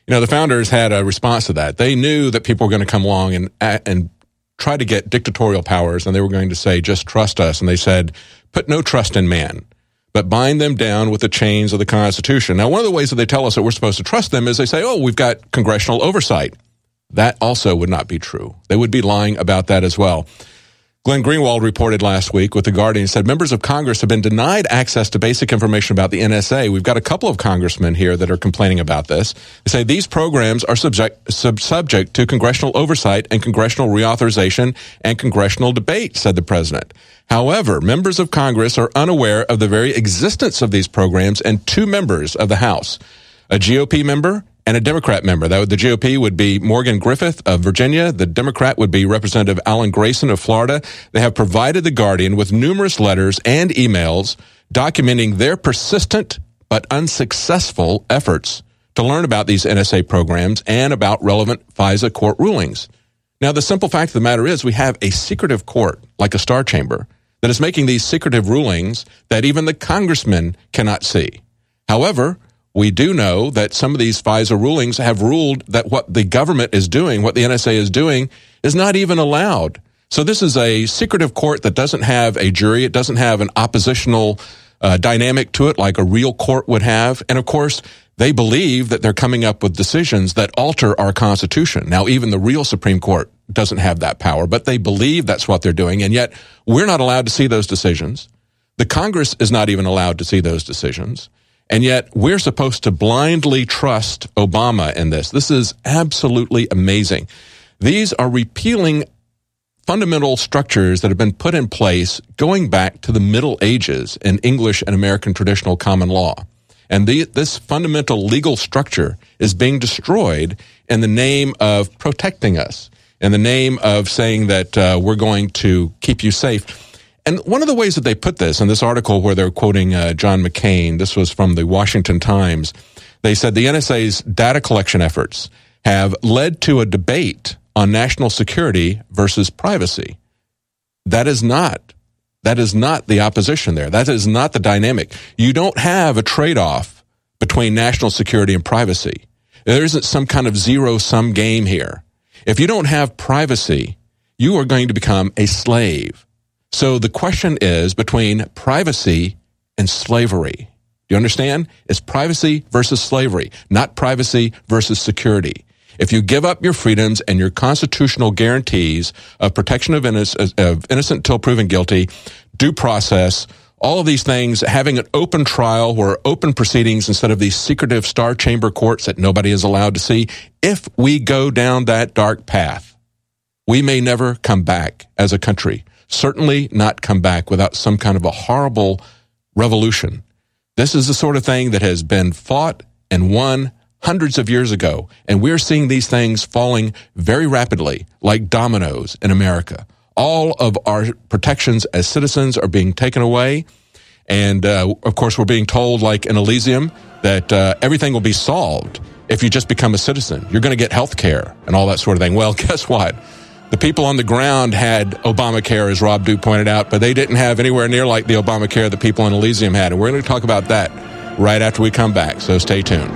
You know, the founders had a response to that. They knew that people were going to come along and and try to get dictatorial powers, and they were going to say, just trust us. And they said, put no trust in man, but bind them down with the chains of the Constitution. Now, one of the ways that they tell us that we're supposed to trust them is they say, oh, we've got congressional oversight. That also would not be true. They would be lying about that as well. Glenn Greenwald reported last week with The Guardian, said members of Congress have been denied access to basic information about the N S A. We've got a couple of congressmen here that are complaining about this. They say these programs are subject, sub, subject to congressional oversight and congressional reauthorization and congressional debate, said the president. However, members of Congress are unaware of the very existence of these programs, and two members of the House, a G O P member and a Democrat member. That would, the G O P would be Morgan Griffith of Virginia. The Democrat would be Representative Alan Grayson of Florida. They have provided The Guardian with numerous letters and emails documenting their persistent but unsuccessful efforts to learn about these N S A programs and about relevant FISA court rulings. Now, the simple fact of the matter is we have a secretive court, like a star chamber, that is making these secretive rulings that even the congressmen cannot see. However, we do know that some of these FISA rulings have ruled that what the government is doing, what the N S A is doing, is not even allowed. So this is a secretive court that doesn't have a jury. It doesn't have an oppositional uh, dynamic to it like a real court would have. And of course, they believe that they're coming up with decisions that alter our Constitution. Now, even the real Supreme Court doesn't have that power, but they believe that's what they're doing. And yet we're not allowed to see those decisions. The Congress is not even allowed to see those decisions. And yet we're supposed to blindly trust Obama in this. This is absolutely amazing. These are repealing fundamental structures that have been put in place going back to the Middle Ages in English and American traditional common law. And the, this fundamental legal structure is being destroyed in the name of protecting us, in the name of saying that uh, we're going to keep you safe. And one of the ways that they put this in this article where they're quoting uh, John McCain, this was from the Washington Times, they said the N S A's data collection efforts have led to a debate on national security versus privacy. That is not, that is not the opposition there. That is not the dynamic. You don't have a trade-off between national security and privacy. There isn't some kind of zero-sum game here. If you don't have privacy, you are going to become a slave. So the question is between privacy and slavery. Do you understand? It's privacy versus slavery, not privacy versus security. If you give up your freedoms and your constitutional guarantees of protection of innocent, of innocent until proven guilty, due process, all of these things, having an open trial or open proceedings instead of these secretive star chamber courts that nobody is allowed to see, if we go down that dark path, we may never come back as a country. Certainly not come back without some kind of a horrible revolution. This is the sort of thing that has been fought and won hundreds of years ago, and we're seeing these things falling very rapidly like dominoes in America. All of our protections as citizens are being taken away, and uh, of course we're being told, like in Elysium, that uh, everything will be solved if you just become a citizen. You're going to get health care and all that sort of thing. Well, guess what? The people on the ground had Obamacare, as Rob Duke pointed out, but they didn't have anywhere near like the Obamacare that people in Elysium had. And we're going to talk about that right after we come back, so stay tuned.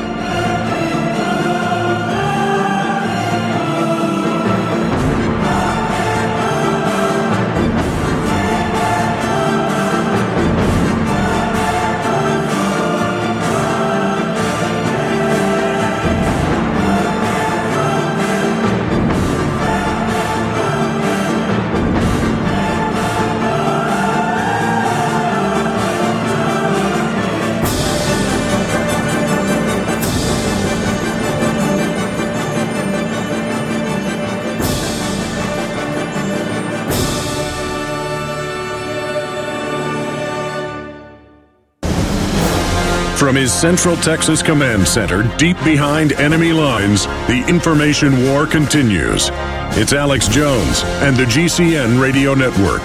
From his Central Texas Command Center, deep behind enemy lines, the information war continues. It's Alex Jones and the G C N Radio Network.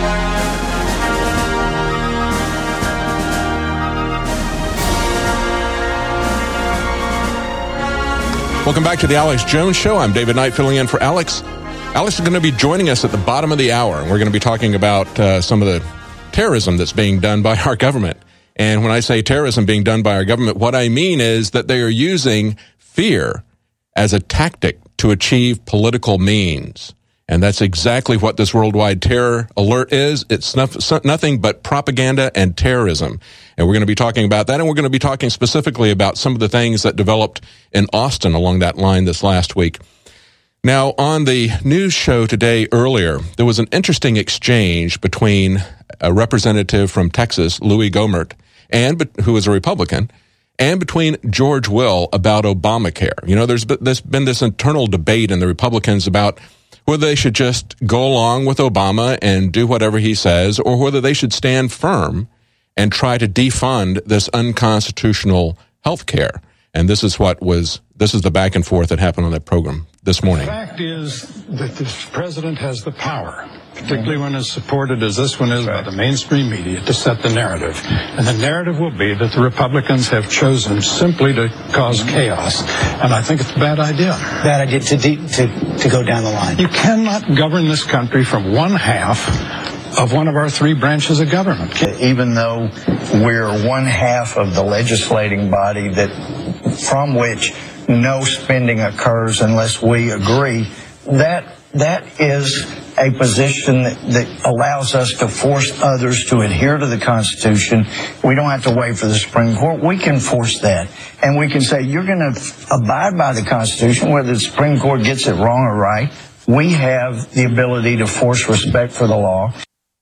Welcome back to the Alex Jones Show. I'm David Knight filling in for Alex. Alex is going to be joining us at the bottom of the hour, and we're going to be talking about uh, some of the terrorism that's being done by our government. And when I say terrorism being done by our government, what I mean is that they are using fear as a tactic to achieve political means. And that's exactly what this worldwide terror alert is. It's nothing but propaganda and terrorism. And we're going to be talking about that, and we're going to be talking specifically about some of the things that developed in Austin along that line this last week. Now, on the news show today earlier, there was an interesting exchange between a representative from Texas, Louis Gohmert, and who is a Republican, and between George Will about Obamacare. You know, there's been, there's been this internal debate in the Republicans about whether they should just go along with Obama and do whatever he says, or whether they should stand firm and try to defund this unconstitutional health care. And this is what was, this is the back and forth that happened on that program this morning. The fact is that this president has the power, particularly when it's supported as this one is by the mainstream media, to set the narrative. And the narrative will be that the Republicans have chosen simply to cause chaos. And I think it's a bad idea. Bad idea to, de- to, to go down the line. You cannot govern this country from one half of one of our three branches of government. Even though we're one half of the legislating body that from which no spending occurs unless we agree, that that is a position that, that allows us to force others to adhere to the Constitution. We don't have to wait for the Supreme Court. We can force that. And we can say, you're going to abide by the Constitution, whether the Supreme Court gets it wrong or right. We have the ability to force respect for the law.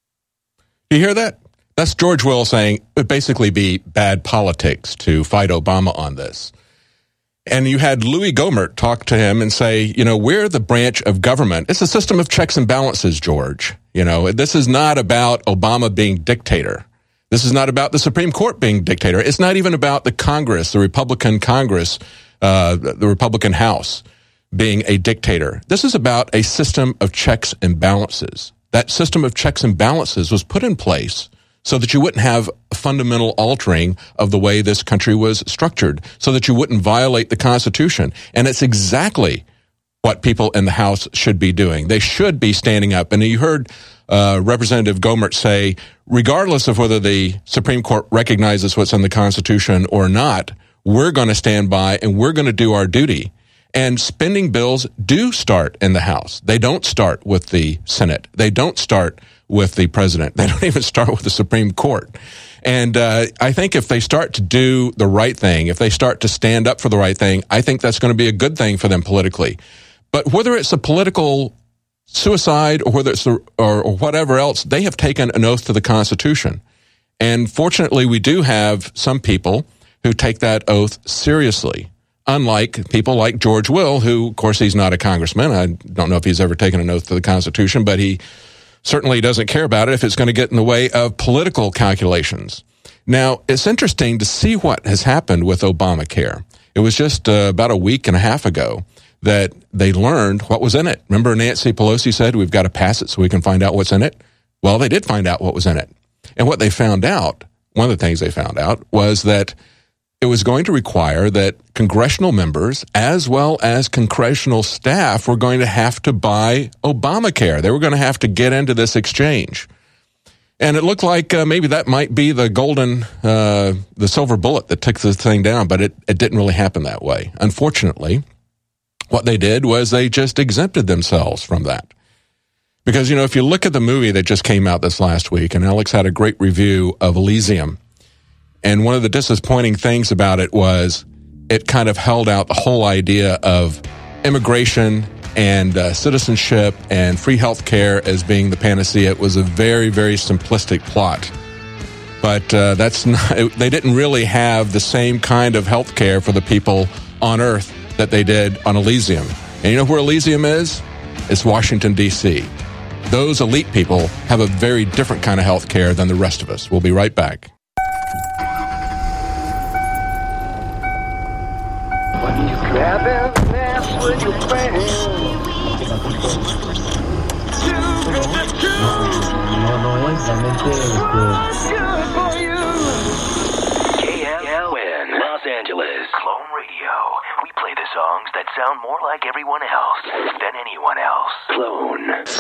You hear that? That's George Will saying it would basically be bad politics to fight Obama on this. And you had Louis Gohmert talk to him and say, you know, we're the branch of government. It's a system of checks and balances, George. You know, this is not about Obama being dictator. This is not about the Supreme Court being dictator. It's not even about the Congress, the Republican Congress, uh, the Republican House being a dictator. This is about a system of checks and balances. That system of checks and balances was put in place so that you wouldn't have a fundamental altering of the way this country was structured, so that you wouldn't violate the Constitution. And it's exactly what people in the House should be doing. They should be standing up. And you heard uh, Representative Gohmert say, regardless of whether the Supreme Court recognizes what's in the Constitution or not, we're going to stand by and we're going to do our duty. And spending bills do start in the House. They don't start with the Senate. They don't start with the president. They don't even start with the Supreme Court. And uh, I think if they start to do the right thing, if they start to stand up for the right thing, I think that's going to be a good thing for them politically. But whether it's a political suicide or whether it's a, or, or whatever else, they have taken an oath to the Constitution. And fortunately, we do have some people who take that oath seriously. Unlike people like George Will, who, of course, he's not a congressman. I don't know if he's ever taken an oath to the Constitution, but he certainly doesn't care about it if it's going to get in the way of political calculations. Now, it's interesting to see what has happened with Obamacare. It was just uh, about a week and a half ago that they learned what was in it. Remember Nancy Pelosi said, we've got to pass it so we can find out what's in it? Well, they did find out what was in it. And what they found out, one of the things they found out, was that it was going to require that congressional members as well as congressional staff were going to have to buy Obamacare. They were going to have to get into this exchange. And it looked like uh, maybe that might be the golden, uh, the silver bullet that took this thing down, but it, it didn't really happen that way. Unfortunately, what they did was they just exempted themselves from that. Because, you know, if you look at the movie that just came out this last week, and Alex had a great review of Elysium, and one of the disappointing things about it was it kind of held out the whole idea of immigration and uh, citizenship and free health care as being the panacea. It was a very, very simplistic plot. But uh, that's not, they didn't really have the same kind of health care for the people on Earth that they did on Elysium. And you know where Elysium is? It's Washington, D C Those elite people have a very different kind of health care than the rest of us. We'll be right back. K L N, Los Angeles. Clone Radio. We play the songs that sound more like everyone else than anyone else.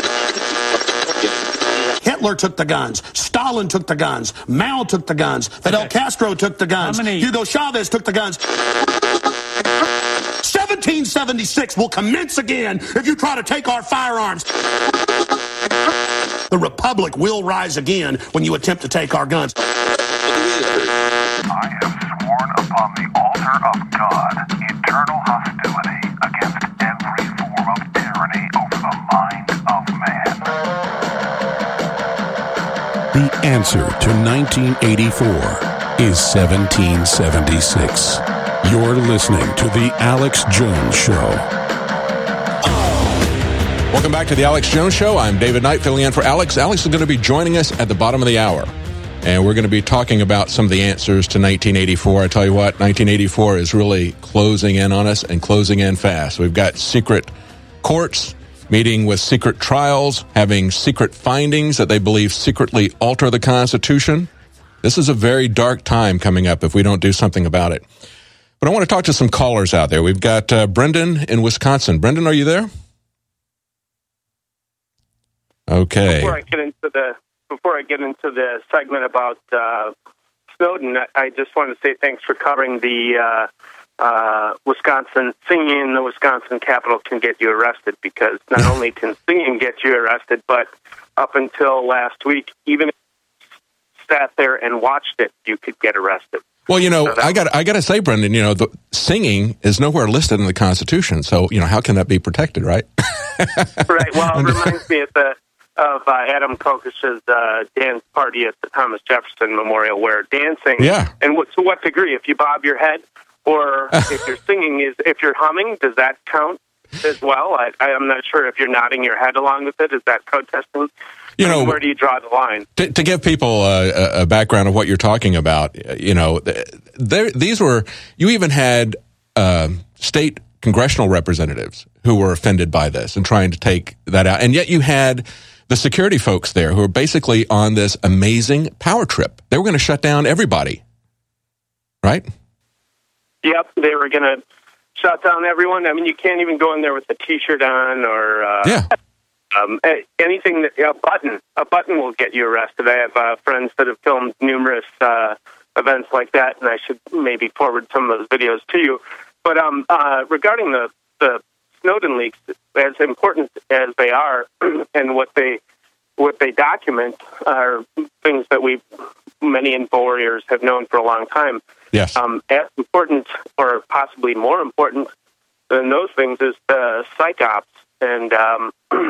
Clone. Hitler took the guns. Stalin took the guns. Mao took the guns. Fidel okay. Castro took the guns. Hugo Chavez took the guns. seventeen seventy-six will commence again if you try to take our firearms. The Republic will rise again when you attempt to take our guns. I have sworn upon the altar of God eternal hostility against every form of tyranny over the mind of man. The answer to nineteen eighty-four is seventeen seventy-six. You're listening to The Alex Jones Show. Welcome back to The Alex Jones Show. I'm David Knight, filling in for Alex. Alex is going to be joining us at the bottom of the hour. And we're going to be talking about some of the answers to nineteen eighty-four. I tell you what, nineteen eighty-four is really closing in on us and closing in fast. We've got secret courts meeting with secret trials, having secret findings that they believe secretly alter the Constitution. This is a very dark time coming up if we don't do something about it. But I want to talk to some callers out there. We've got uh, Brendan in Wisconsin. Brendan, are you there? Okay. Before I get into the before I get into the segment about uh, Snowden, I, I just want to say thanks for covering the uh, uh, Wisconsin singing in the Wisconsin Capitol can get you arrested, because not only can singing get you arrested, but up until last week, even if you sat there and watched it, you could get arrested. Well, you know, I got I got to say, Brendan, you know, the singing is nowhere listed in the Constitution, so you know, how can that be protected, right? Right. Well, it reminds me of the. of uh, Adam Kokish's uh, dance party at the Thomas Jefferson Memorial, where dancing, yeah. and what, to what degree? If you bob your head, or if you're singing, is if you're humming, does that count as well? I, I'm not sure if you're nodding your head along with it. Is that protesting? You know, where do you draw the line? To, to give people a, a background of what you're talking about, you know, there, these were, you even had uh, state congressional representatives who were offended by this and trying to take that out. And yet you had the security folks there who are basically on this amazing power trip. They were going to shut down everybody, right? Yep, they were going to shut down everyone. I mean, you can't even go in there with a T-shirt on or uh, yeah. um, anything. That, a button, a button will get you arrested. I have uh, friends that have filmed numerous uh, events like that, and I should maybe forward some of those videos to you. But um, uh, regarding the the Snowden leaks, as important as they are, and what they what they document are things that we many info warriors have known for a long time. Yes. Um, as important, or possibly more important than those things, is the psych ops. And um,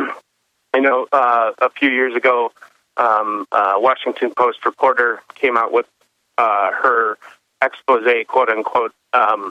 I know uh, a few years ago, um, uh, Washington Post reporter came out with uh, her expose, quote unquote. Um,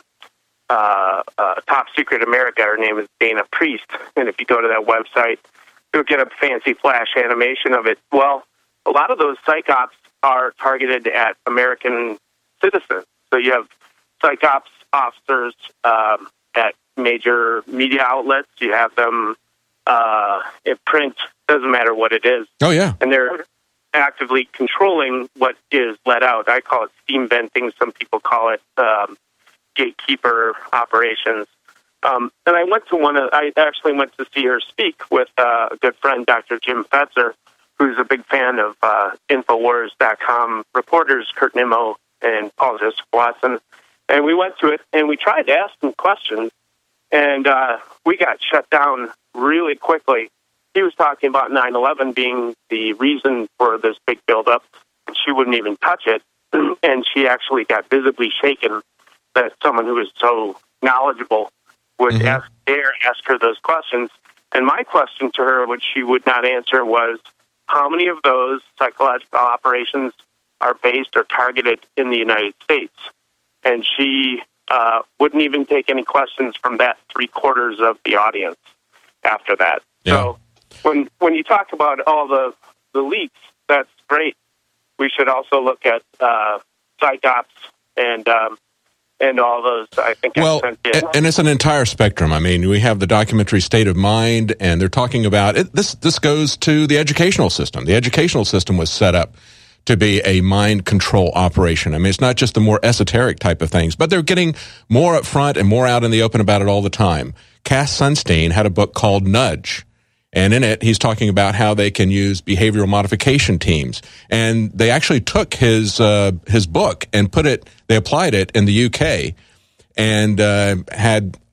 Uh, uh, Top Secret America. Her name is Dana Priest, and if you go to that website, you'll get a fancy flash animation of it. Well, a lot of those psych ops are targeted at American citizens. So you have psych ops officers um, at major media outlets. You have them uh, in print. Doesn't matter what it is. Oh yeah, and they're actively controlling what is let out. I call it steam venting. Some people call it Um, gatekeeper operations. Um, and I went to one of, I actually went to see her speak with uh, a good friend, Doctor Jim Fetzer, who's a big fan of uh, Infowars dot com reporters, Kurt Nimmo and Paul Joseph Watson. And we went to it, and we tried to ask him questions, and uh, we got shut down really quickly. He was talking about nine eleven being the reason for this big buildup. She wouldn't even touch it, and she actually got visibly shaken that someone who is so knowledgeable would mm-hmm. ask, dare ask her those questions. And my question to her, which she would not answer, was how many of those psychological operations are based or targeted in the United States? And she uh, wouldn't even take any questions from that three quarters of the audience after that. Yeah. So when when you talk about all the, the leaks, that's great. We should also look at uh, psych ops and um, and all those, I think. Well, and, and it's an entire spectrum. I mean, we have the documentary State of Mind, and they're talking about it. This, this goes to the educational system. The educational system was set up to be a mind control operation. I mean, it's not just the more esoteric type of things, but they're getting more up front and more out in the open about it all the time. Cass Sunstein had a book called Nudge. And in it, he's talking about how they can use behavioral modification teams. And they actually took his uh, his book and put it, they applied it in the U K and uh, had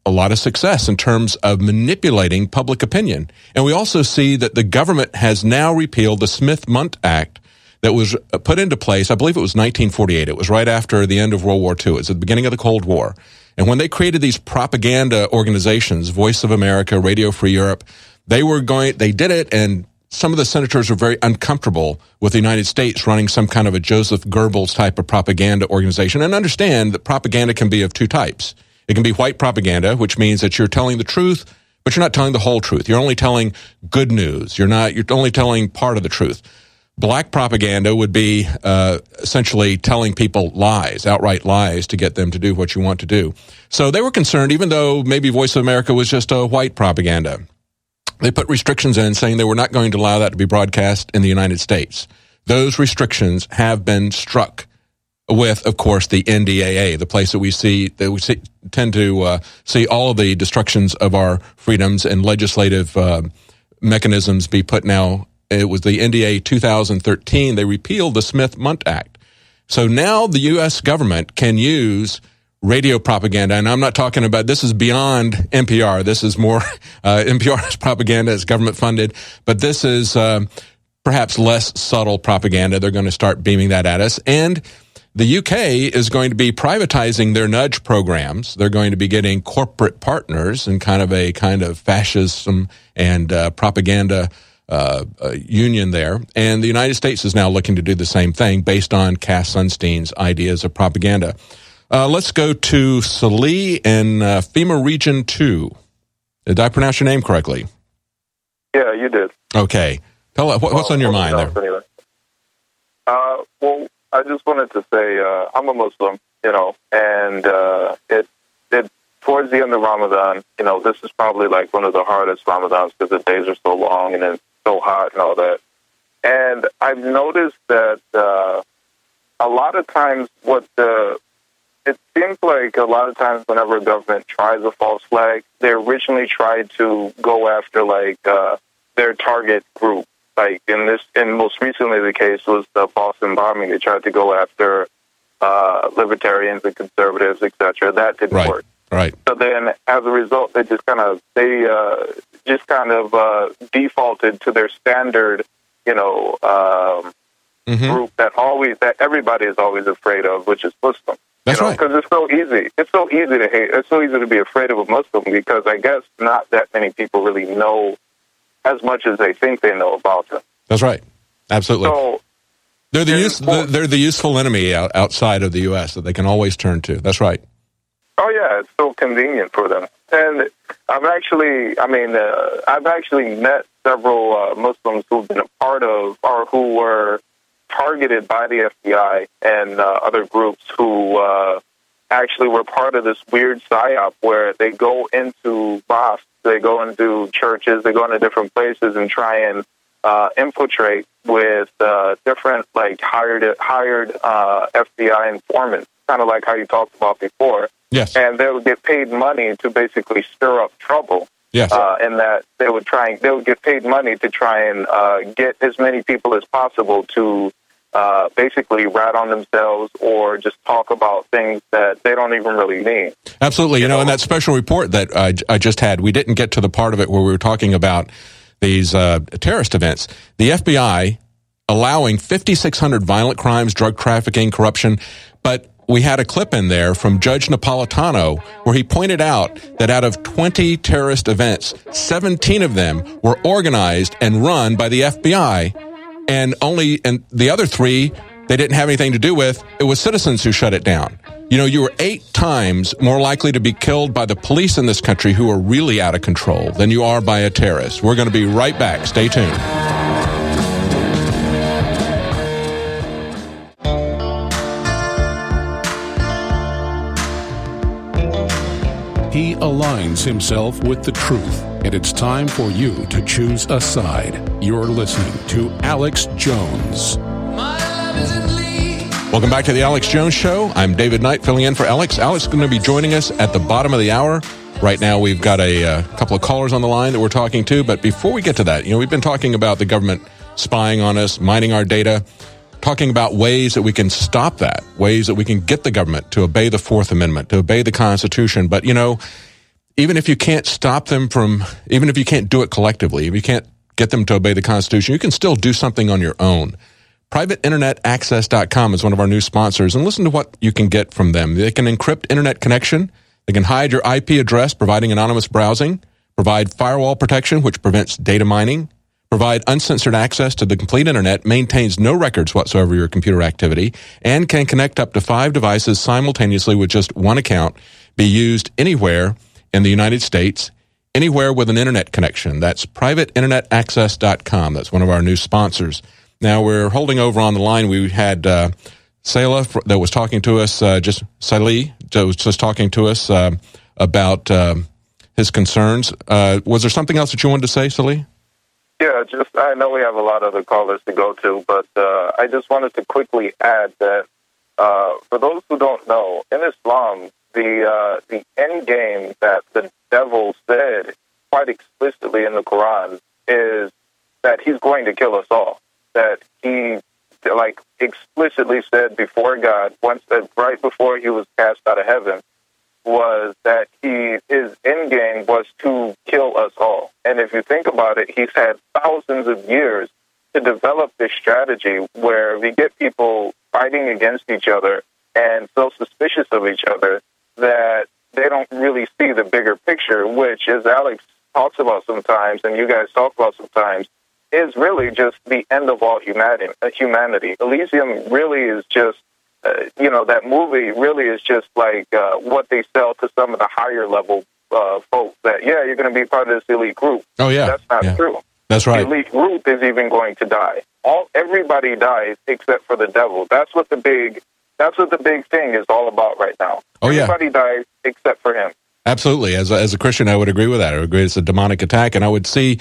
a lot of success in terms of manipulating public opinion. And we also see that the government has now repealed the Smith-Mundt Act that was put into place, I believe it was nineteen forty-eight. It was right after the end of World War Two. It was at the beginning of the Cold War. And when they created these propaganda organizations, Voice of America, Radio Free Europe, they were going, they did it, and some of the senators were very uncomfortable with the United States running some kind of a Joseph Goebbels type of propaganda organization. And understand that propaganda can be of two types. It can be white propaganda, which means that you're telling the truth, but you're not telling the whole truth. You're only telling good news. You're not, you're only telling part of the truth. Black propaganda would be uh, essentially telling people lies, outright lies, to get them to do what you want to do. So they were concerned, even though maybe Voice of America was just a white propaganda. They put restrictions in saying they were not going to allow that to be broadcast in the United States. Those restrictions have been struck with, of course, the N D A A, the place that we see, that we see, tend to uh, see all of the destructions of our freedoms and legislative uh, mechanisms be put now. It was the N D A A two thousand thirteen. They repealed the Smith-Mundt Act. So now the U S government can use radio propaganda, and I'm not talking about, this is beyond N P R. This is more, uh, N P R's propaganda is government funded, but this is uh, perhaps less subtle propaganda. They're going to start beaming that at us. And the U K is going to be privatizing their nudge programs. They're going to be getting corporate partners in kind of a kind of fascism and uh, propaganda uh, uh, union there. And the United States is now looking to do the same thing based on Cass Sunstein's ideas of propaganda. Uh, let's go to Salih in uh, FEMA Region two. Did I pronounce your name correctly? Yeah, you did. Okay. Tell what, what's on your mind there? Anyway. Uh, well, I just wanted to say uh, I'm a Muslim, you know, and uh, it it towards the end of Ramadan, you know, this is probably like one of the hardest Ramadans because the days are so long and it's so hot and all that. And I've noticed that uh, a lot of times what the it seems like a lot of times whenever a government tries a false flag, they originally tried to go after like uh, their target group. Like in this, and most recently the case was the Boston bombing. They tried to go after uh, libertarians and conservatives, et cetera. That didn't right. work. Right. So then, as a result, they just kind of they uh, just kind of uh, defaulted to their standard, you know, um, mm-hmm. group that always that everybody is always afraid of, which is Muslim. That's you know, right. Because it's so easy. It's so easy to hate. It's so easy to be afraid of a Muslim because I guess not that many people really know as much as they think they know about them. That's right. Absolutely. So, they're the use, they're the useful enemy out, outside of the U S that they can always turn to. That's right. Oh yeah, it's so convenient for them. And I've actually, I mean, uh, I've actually met several uh, Muslims who've been a part of or who were targeted by the F B I and uh, other groups who uh, actually were part of this weird psyop where they go into mosques, they go into churches, they go into different places and try and uh, infiltrate with uh, different, like, hired hired uh, F B I informants, kind of like how you talked about before. Yes. And they would get paid money to basically stir up trouble. Yes. Uh, in that they would try and, they would get paid money to try and uh, get as many people as possible to uh, basically rat on themselves or just talk about things that they don't even really mean. Absolutely. You, you know, know, in that special report that I, I just had, we didn't get to the part of it where we were talking about these uh, terrorist events. The F B I allowing fifty-six hundred violent crimes, drug trafficking, corruption, but we had a clip in there from Judge Napolitano where he pointed out that out of twenty terrorist events, seventeen of them were organized and run by the F B I, and only and the other three they didn't have anything to do with. It was citizens who shut it down. You know, you were eight times more likely to be killed by the police in this country who are really out of control than you are by a terrorist. We're going to be right back. Stay tuned. He aligns himself with the truth, and it's time for you to choose a side. You're listening to Alex Jones. Welcome back to the Alex Jones Show. I'm David Knight, filling in for Alex. Alex is going to be joining us at the bottom of the hour. Right now, we've got a uh, couple of callers on the line that we're talking to. But before we get to that, you know, we've been talking about the government spying on us, mining our data, talking about ways that we can stop that, ways that we can get the government to obey the Fourth Amendment, to obey the Constitution. But, you know, even if you can't stop them from, even if you can't do it collectively, if you can't get them to obey the Constitution, you can still do something on your own. private internet access dot com is one of our new sponsors, and listen to what you can get from them. They can encrypt internet connection. They can hide your I P address, providing anonymous browsing, provide firewall protection, which prevents data mining, provide uncensored access to the complete internet, maintains no records whatsoever of your computer activity, and can connect up to five devices simultaneously with just one account, be used anywhere in the United States, anywhere with an internet connection. That's private internet access dot com. That's one of our new sponsors. Now, we're holding over on the line. We had uh, Salah that was talking to us, uh, just Salih, was just talking to us uh, about um, his concerns. Uh, was there something else that you wanted to say, Salih? Yeah, just I know we have a lot of other callers to go to, but uh, I just wanted to quickly add that uh, for those who don't know, in Islam, the uh, the end game that the devil said quite explicitly in the Quran is that he's going to kill us all. That he, like, explicitly said before God, once that right before he was cast out of heaven, was that he his end game was to kill us all. And if you think about it, he's had thousands of years to develop this strategy where we get people fighting against each other and so suspicious of each other that they don't really see the bigger picture, which, as Alex talks about sometimes, and you guys talk about sometimes, is really just the end of all humanity. humanity. Elysium really is just, uh, you know, that movie really is just like uh, what they sell to some of the higher level uh, folks that, yeah, you're going to be part of this elite group. Oh, yeah. That's not yeah. true. That's right. The elite group is even going to die. All Everybody dies except for the devil. That's what the big... That's what the big thing is all about right now. Oh, yeah. Everybody dies except for him. Absolutely. As a, as a Christian, I would agree with that. I would agree it's a demonic attack. And I would see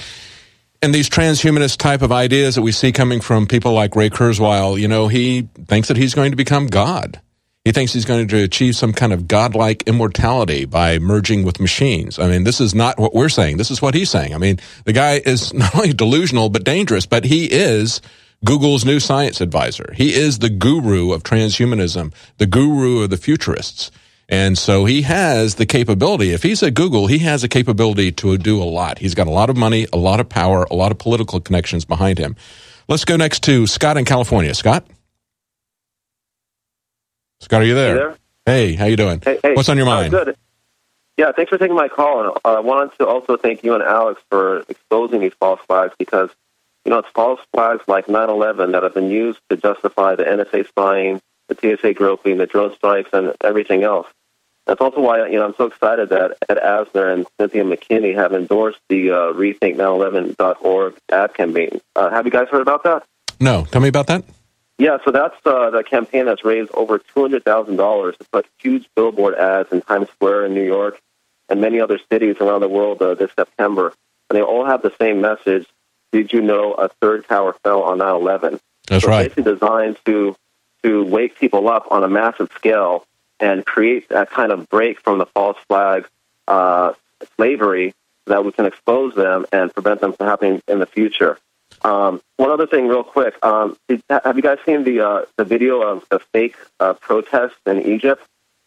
in these transhumanist type of ideas that we see coming from people like Ray Kurzweil, you know, he thinks that he's going to become God. He thinks he's going to achieve some kind of godlike immortality by merging with machines. I mean, this is not what we're saying. This is what he's saying. I mean, the guy is not only delusional, but dangerous, but he is Google's new science advisor. He is the guru of transhumanism, the guru of the futurists. And so he has the capability. If he's at Google, he has a capability to do a lot. He's got a lot of money, a lot of power, a lot of political connections behind him. Let's go next to Scott in California. Scott? Scott, are you there? Hey, there? Hey, how you doing? Hey, hey. What's on your mind? Uh, good. Yeah, thanks for taking my call. And I uh, wanted to also thank you and Alex for exposing these false flags because, you know, it's false flags like nine eleven that have been used to justify the N S A spying, the T S A groping, the drone strikes, and everything else. That's also why, you know, I'm so excited that Ed Asner and Cynthia McKinney have endorsed the uh, rethink nine eleven dot org ad campaign. Uh, have you guys heard about that? No. Tell me about that. Yeah, so that's uh, the campaign that's raised over two hundred thousand dollars to put huge billboard ads in Times Square in New York and many other cities around the world uh, this September. And they all have the same message. Did you know a third tower fell on nine eleven? That's so right. It's basically designed to to wake people up on a massive scale and create that kind of break from the false flag uh, slavery so that we can expose them and prevent them from happening in the future. Um, one other thing real quick. Um, did, have you guys seen the uh, the video of the fake uh, protests in Egypt?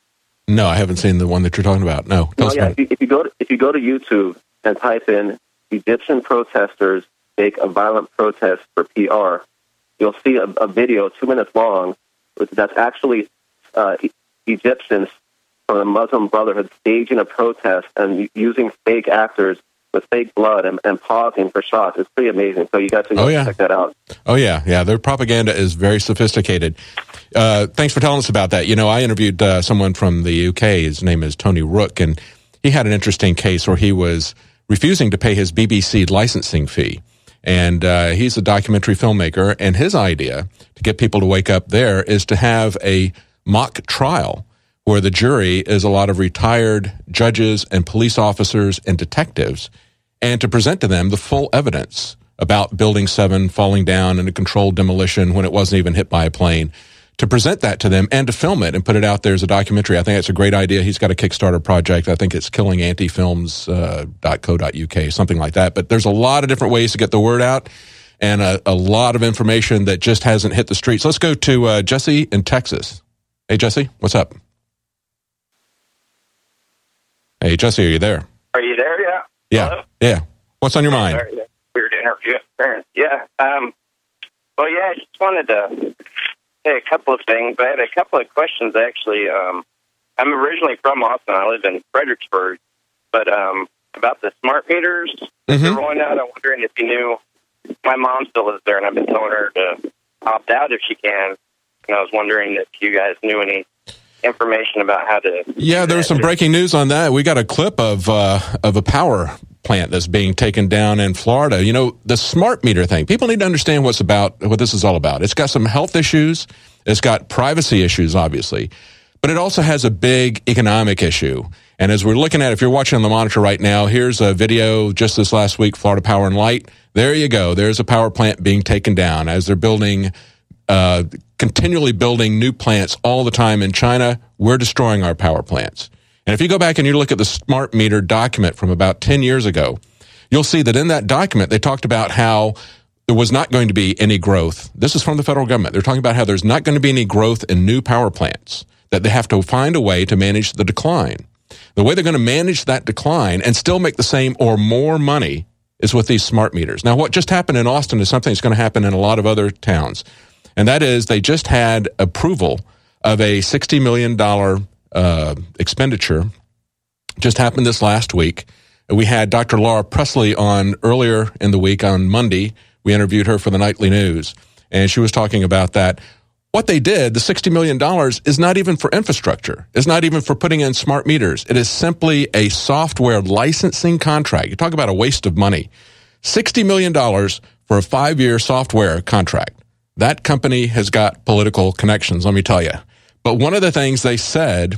No, I haven't seen the one that you're talking about. No. Tell No, us yeah, about if you, if you go to, if you go to YouTube and type in Egyptian protesters fake a violent protest for P R, you'll see a, a video two minutes long that's actually uh, Egyptians from the Muslim Brotherhood staging a protest and using fake actors with fake blood and, and pausing for shots. It's pretty amazing. So you guys can Oh, yeah. check that out. Oh, yeah. Yeah, their propaganda is very sophisticated. Uh, thanks for telling us about that. You know, I interviewed uh, someone from the U K. His name is Tony Rook, and he had an interesting case where he was refusing to pay his B B C licensing fee. And uh, he's a documentary filmmaker, and his idea to get people to wake up there is to have a mock trial where the jury is a lot of retired judges and police officers and detectives, and to present to them the full evidence about Building seven falling down in a controlled demolition when it wasn't even hit by a plane, to present that to them and to film it and put it out there as a documentary. I think it's a great idea. He's got a Kickstarter project. I think it's killing anti films dot co dot U K, something like that. But there's a lot of different ways to get the word out and a, a lot of information that just hasn't hit the streets. Let's go to uh, Jesse in Texas. Hey, Jesse, what's up? Hey, Jesse, are you there? Are you there? Yeah. Yeah. Hello? Yeah. What's on your mind? Sorry, weird interference. Yeah. Um, well, yeah, I just wanted to say a couple of things. I had a couple of questions, actually. Um, I'm originally from Austin. I live in Fredericksburg. But um, about the smart meters that Mm-hmm. they're rolling out, I'm wondering if you knew. My mom still lives there, and I've been telling her to opt out if she can. And I was wondering if you guys knew any information about how to. Yeah, there was some breaking news on that. We got a clip of uh, of a power plant that's being taken down in Florida. You know, the smart meter thing. People need to understand what's about what this is all about. It's got some health issues. It's got privacy issues, obviously, but it also has a big economic issue. And as we're looking at, if you're watching on the monitor right now, here's a video just this last week, Florida Power and Light. There you go. There's a power plant being taken down as they're building, uh, continually building new plants all the time in China. We're destroying our power plants. And if you go back and you look at the smart meter document from about ten years ago, you'll see that in that document, they talked about how there was not going to be any growth. This is from the federal government. They're talking about how there's not going to be any growth in new power plants, that they have to find a way to manage the decline. The way they're going to manage that decline and still make the same or more money is with these smart meters. Now, what just happened in Austin is something that's going to happen in a lot of other towns, and that is they just had approval of a sixty million dollars uh, expenditure. Just happened this last week. We had Doctor Laura Presley on earlier in the week on Monday. We interviewed her for the Nightly News, and she was talking about that. What they did, the sixty million dollars, is not even for infrastructure. It's not even for putting in smart meters. It is simply a software licensing contract. You talk about a waste of money. sixty million dollars for a five-year software contract. That company has got political connections, let me tell you. But one of the things they said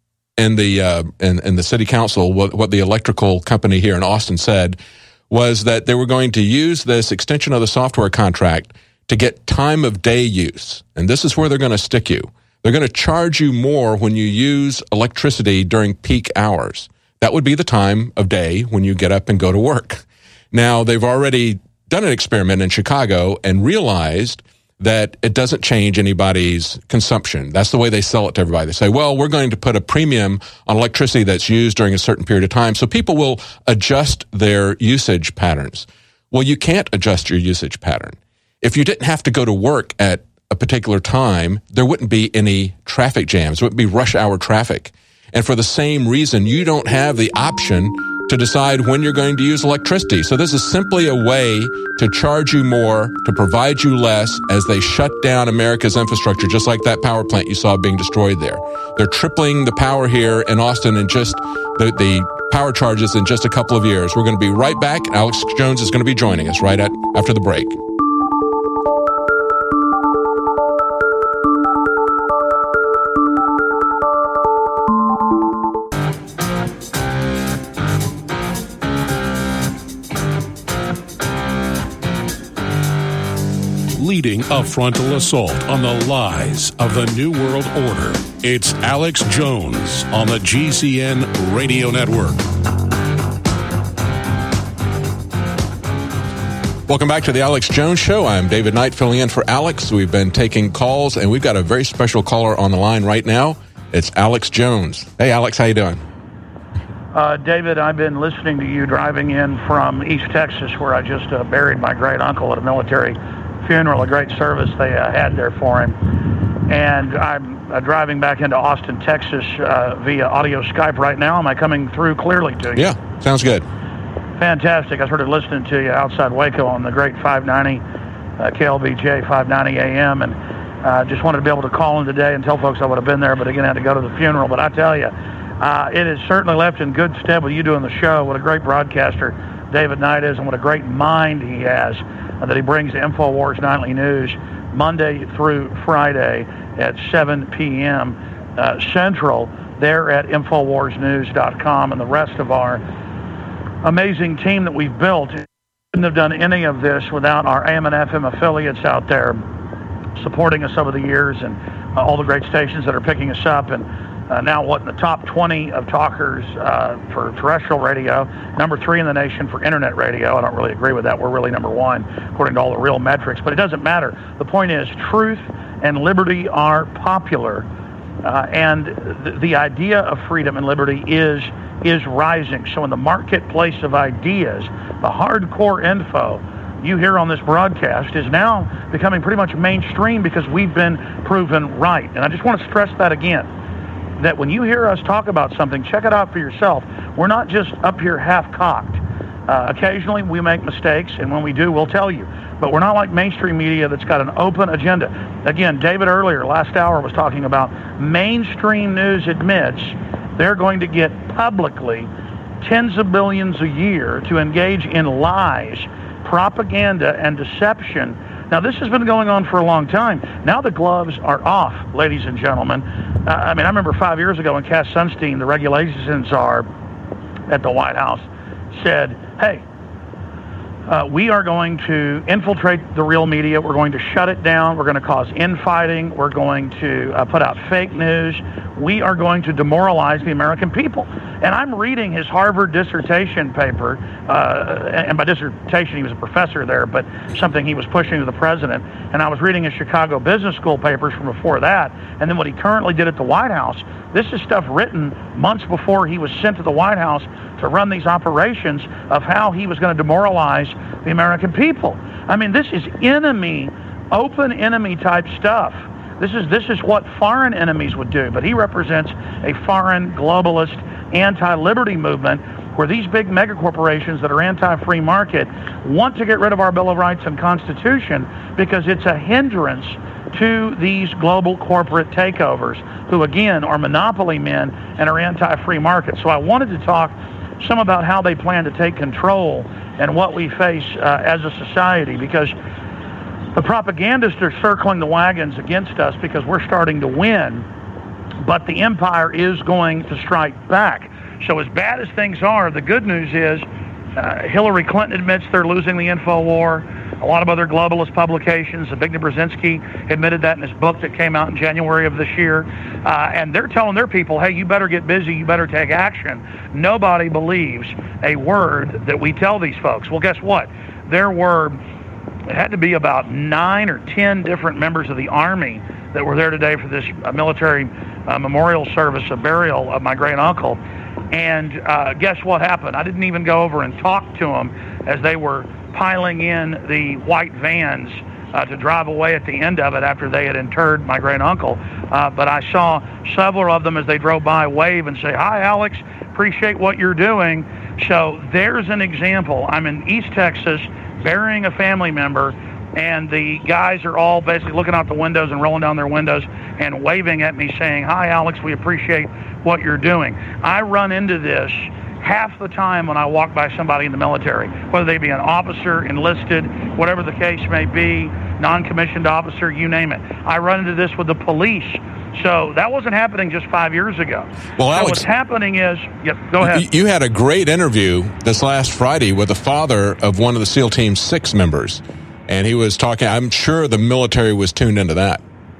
in the uh, in, in the city council, what, what the electrical company here in Austin said, was that they were going to use this extension of the software contract to get time of day use. And this is where they're going to stick you. They're going to charge you more when you use electricity during peak hours. That would be the time of day when you get up and go to work. Now, they've already done an experiment in Chicago and realized that it doesn't change anybody's consumption. That's the way they sell it to everybody. They say, well, we're going to put a premium on electricity that's used during a certain period of time, so people will adjust their usage patterns. Well, you can't adjust your usage pattern. If you didn't have to go to work at a particular time, there wouldn't be any traffic jams. There wouldn't be rush hour traffic. And for the same reason, you don't have the option to decide when you're going to use electricity. So this is simply a way to charge you more, to provide you less as they shut down America's infrastructure, just like that power plant you saw being destroyed there. They're tripling the power here in Austin in just the, the power charges in just a couple of years. We're going to be right back. Alex Jones is going to be joining us right at, after the break. Leading a frontal assault on the lies of the New World Order. It's Alex Jones on the G C N Radio Network. Welcome back to the Alex Jones Show. I'm David Knight filling in for Alex. We've been taking calls, and we've got a very special caller on the line right now. It's Alex Jones. Hey, Alex, how you doing? Uh, David, I've been listening to you driving in from East Texas, where I just uh, buried my great uncle at a military funeral, a great service they uh, had there for him. And I'm uh, driving back into Austin, Texas uh, via audio Skype right now. Am I coming through clearly to you? Yeah, sounds good. Fantastic. I started listening to you outside Waco on the great five ninety, uh, K L B J five ninety A M, and uh, just wanted to be able to call in today and tell folks I would have been there, but again, I had to go to the funeral. But I tell you, uh, it has certainly left in good stead with you doing the show. What a great broadcaster David Knight is, and what a great mind he has uh, that he brings to InfoWars Nightly News Monday through Friday at seven p.m. Uh, Central there at Infowars News dot com, and the rest of our amazing team that we've built. Couldn't have done any of this without our A M and F M affiliates out there supporting us over the years, and uh, all the great stations that are picking us up, and uh, now what in the top twenty of talkers uh, for terrestrial radio, number three in the nation for internet radio. I don't really agree with that. We're really number one according to all the real metrics, but it doesn't matter. The point is, truth and liberty are popular, uh, and th- the idea of freedom and liberty is is rising. So in the marketplace of ideas, the hardcore info you hear on this broadcast is now becoming pretty much mainstream because we've been proven right. And I just want to stress that again, that when you hear us talk about something, check it out for yourself. We're not just up here half-cocked. Uh, occasionally we make mistakes, and when we do, we'll tell you. But we're not like mainstream media that's got an open agenda. Again, David earlier, last hour, was talking about mainstream news admits they're going to get publicly tens of billions a year to engage in lies, propaganda, and deception. Now, this has been going on for a long time. Now the gloves are off, ladies and gentlemen. Uh, I mean, I remember five years ago when Cass Sunstein, the regulations czar at the White House, said, hey, uh, we are going to infiltrate the real media. We're going to shut it down. We're going to cause infighting. We're going to uh, put out fake news. We are going to demoralize the American people. And I'm reading his Harvard dissertation paper, uh, and by dissertation he was a professor there, but something he was pushing to the president. And I was reading his Chicago Business School papers from before that, and then what he currently did at the White House. This is stuff written months before he was sent to the White House to run these operations of how he was going to demoralize the American people. I mean, this is enemy, open enemy type stuff. This is this is what foreign enemies would do, but he represents a foreign, globalist, anti-liberty movement where these big megacorporations that are anti-free market want to get rid of our Bill of Rights and Constitution because it's a hindrance to these global corporate takeovers who, again, are monopoly men and are anti-free market. So I wanted to talk some about how they plan to take control and what we face uh, as a society, because the propagandists are circling the wagons against us because we're starting to win, but the empire is going to strike back. So as bad as things are, the good news is uh, Hillary Clinton admits they're losing the info war. A lot of other globalist publications, Zbigniew Brzezinski admitted that in his book that came out in January of this year. Uh, and they're telling their people, hey, you better get busy, you better take action. Nobody believes a word that we tell these folks. Well, guess what? There were, it had to be about nine or ten different members of the Army that were there today for this uh, military uh, memorial service, a burial of my great uncle. And uh, guess what happened? I didn't even go over and talk to them as they were piling in the white vans uh, to drive away at the end of it after they had interred my great uncle. Uh, but I saw several of them as they drove by wave and say, hi, Alex, appreciate what you're doing. So there's an example. I'm in East Texas burying a family member, and the guys are all basically looking out the windows and rolling down their windows and waving at me saying, hi, Alex, we appreciate what you're doing. I run into this half the time when I walk by somebody in the military, whether they be an officer, enlisted, whatever the case may be, non-commissioned officer, you name it. I run into this with the police. So that wasn't happening just five years ago. Well, so Alex, what's happening is, yep, go ahead. You had a great interview this last Friday with the father of one of the SEAL Team six members, and he was talking, I'm sure the military was tuned into that.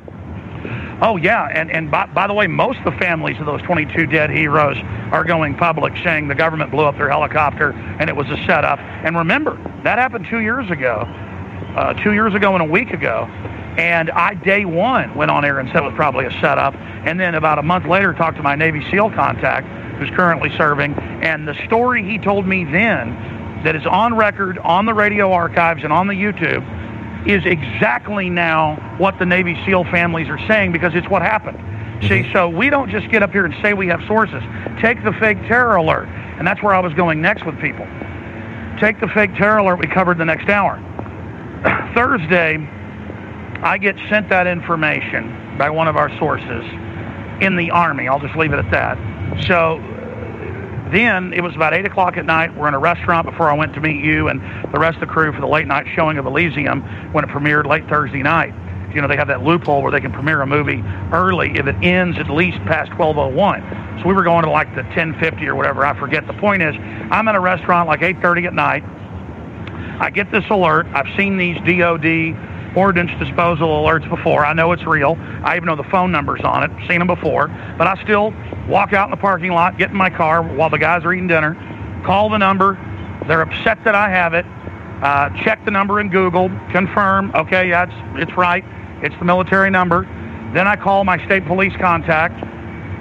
Oh, yeah, and, and by, by the way, most of the families of those twenty-two dead heroes are going public saying the government blew up their helicopter and it was a setup. And remember, that happened two years ago, uh, two years ago and a week ago, and I, day one, went on air and said it was probably a setup, and then about a month later talked to my Navy SEAL contact who's currently serving, and the story he told me then that is on record, on the radio archives and on the YouTube, is exactly now what the Navy SEAL families are saying, because it's what happened. Mm-hmm. See, so we don't just get up here and say we have sources. Take the fake terror alert, and that's where I was going next with people. Take the fake terror alert we covered the next hour. Thursday, I get sent that information by one of our sources in the Army. I'll just leave it at that. So then it was about eight o'clock at night. We're in a restaurant before I went to meet you and the rest of the crew for the late night showing of Elysium when it premiered late Thursday night. You know, they have that loophole where they can premiere a movie early if it ends at least past twelve oh one. So we were going to like the ten fifty or whatever. I forget. The point is, I'm in a restaurant like eight thirty at night. I get this alert. I've seen these D O D ordnance disposal alerts before. I know it's real. I even know the phone numbers on it. Seen them before. But I still walk out in the parking lot, get in my car while the guys are eating dinner, call the number. They're upset that I have it. Uh, check the number in Google, confirm, okay, yeah, it's, it's right. It's the military number. Then I call my state police contact,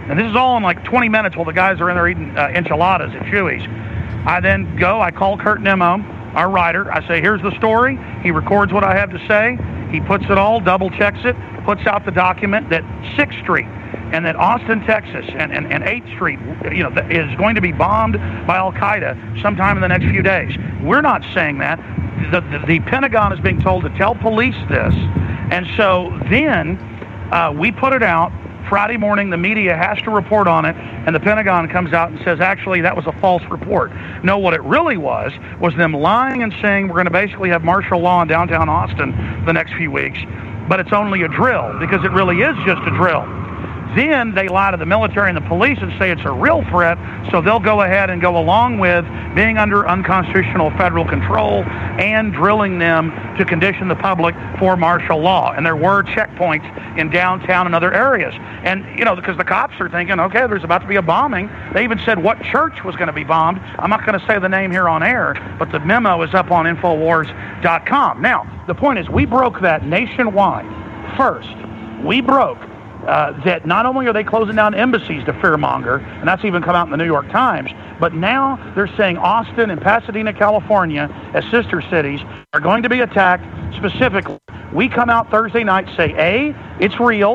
And this is all in like twenty minutes while the guys are in there eating uh, enchiladas at Chewy's. I then go, I call Kurt Nimmo, our writer. I say, here's the story. He records what I have to say. He puts it all, double checks it, puts out the document that sixth Street and that Austin, Texas, and, and, and eighth Street, you know, is going to be bombed by Al-Qaeda sometime in the next few days. We're not saying that. The, the, the Pentagon is being told to tell police this. And so then uh, we put it out. Friday morning, the media has to report on it, and the Pentagon comes out and says, actually, that was a false report. No, what it really was, was them lying and saying we're going to basically have martial law in downtown Austin the next few weeks, but it's only a drill, because it really is just a drill. Then they lie to the military and the police and say it's a real threat, so they'll go ahead and go along with being under unconstitutional federal control and drilling them to condition the public for martial law. And there were checkpoints in downtown and other areas. And, you know, because the cops are thinking, okay, there's about to be a bombing. They even said what church was going to be bombed. I'm not going to say the name here on air, but the memo is up on Infowars dot com. Now, the point is, we broke that nationwide first. We broke Uh, that not only are they closing down embassies to fearmonger, and that's even come out in the New York Times, but now they're saying Austin and Pasadena, California, as sister cities, are going to be attacked specifically. We come out Thursday night, say, A, it's real,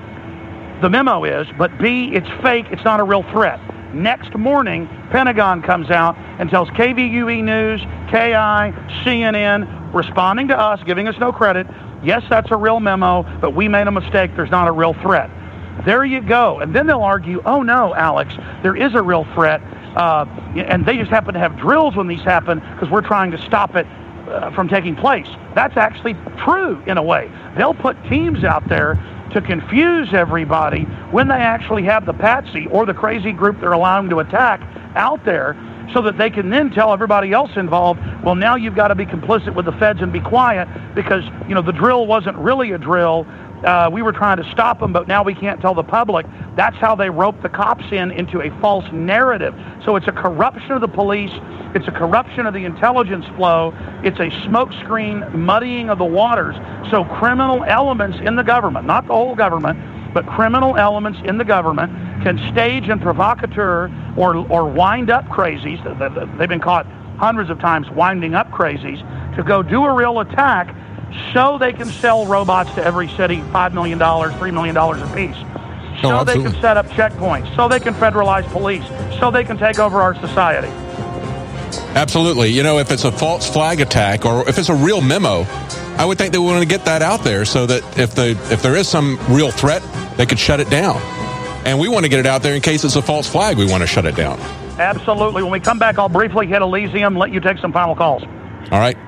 the memo is, but B, it's fake, it's not a real threat. Next morning, Pentagon comes out and tells K V U E News, K I, C N N, responding to us, giving us no credit, yes, that's a real memo, but we made a mistake. There's not a real threat. There you go. And then they'll argue, oh, no, Alex, there is a real threat, uh, and they just happen to have drills when these happen because we're trying to stop it uh, from taking place. That's actually true in a way. They'll put teams out there to confuse everybody when they actually have the patsy or the crazy group they're allowing to attack out there, so that they can then tell everybody else involved, well, now you've got to be complicit with the feds and be quiet because, you know, the drill wasn't really a drill. Uh, we were trying to stop them, but now we can't tell the public. That's how they rope the cops in into a false narrative. So it's a corruption of the police. It's a corruption of the intelligence flow. It's a smokescreen muddying of the waters. So criminal elements in the government, not the whole government, but criminal elements in the government can stage and provocateur or or wind up crazies. They've been caught hundreds of times winding up crazies to go do a real attack so they can sell robots to every city, five million dollars, three million dollars a piece. So oh, they can set up checkpoints, so they can federalize police, so they can take over our society. Absolutely. You know, if it's a false flag attack or if it's a real memo, I would think they want to get that out there so that if the if there is some real threat, they could shut it down. And we want to get it out there in case it's a false flag. We want to shut it down. Absolutely. When we come back, I'll briefly hit Elysium, let you take some final calls. All right.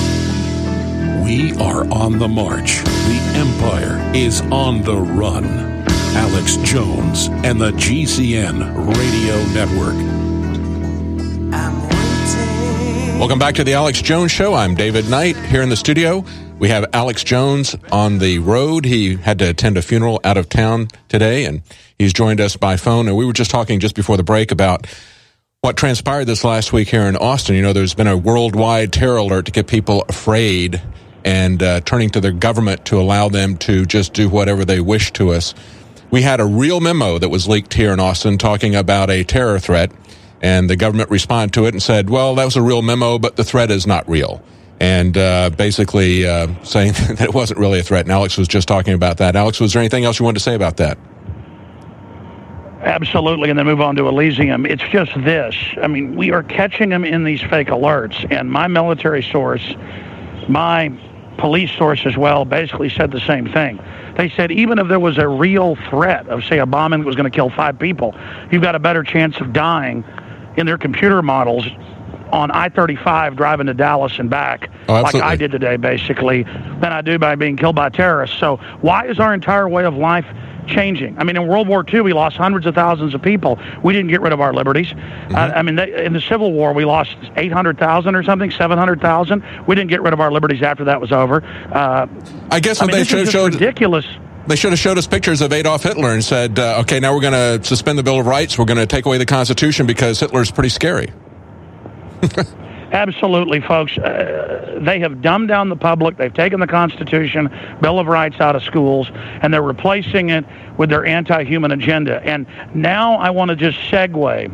We are on the march. The Empire is on the run. Alex Jones and the G C N Radio Network. Welcome back to the Alex Jones Show. I'm David Knight here in the studio. We have Alex Jones on the road. He had to attend a funeral out of town today, and he's joined us by phone. And we were just talking just before the break about what transpired this last week here in Austin. You know, there's been a worldwide terror alert to get people afraid and uh, turning to their government to allow them to just do whatever they wish to us. We had a real memo that was leaked here in Austin talking about a terror threat. And the government responded to it and said, well, that was a real memo, but the threat is not real. And uh, basically uh, saying that it wasn't really a threat. And Alex was just talking about that. Alex, was there anything else you wanted to say about that? Absolutely, and then move on to Elysium. It's just this. I mean, we are catching them in these fake alerts. And my military source, my police source as well, basically said the same thing. They said even if there was a real threat of, say, a bombing that was going to kill five people, you've got a better chance of dying in their computer models on I thirty-five driving to Dallas and back, oh, like I did today, basically, than I do by being killed by terrorists. So why is our entire way of life changing? I mean, in World War Two, we lost hundreds of thousands of people. We didn't get rid of our liberties. Mm-hmm. Uh, I mean, they, in the Civil War, we lost eight hundred thousand or something, seven hundred thousand. We didn't get rid of our liberties after that was over. Uh, I guess I when mean, they should have showed ridiculous. They should have showed us pictures of Adolf Hitler and said, uh, okay, now we're going to suspend the Bill of Rights. We're going to take away the Constitution because Hitler's pretty scary. Absolutely, folks. Uh, they have dumbed down the public. They've taken the Constitution, Bill of Rights out of schools, and they're replacing it with their anti-human agenda. And now I want to just segue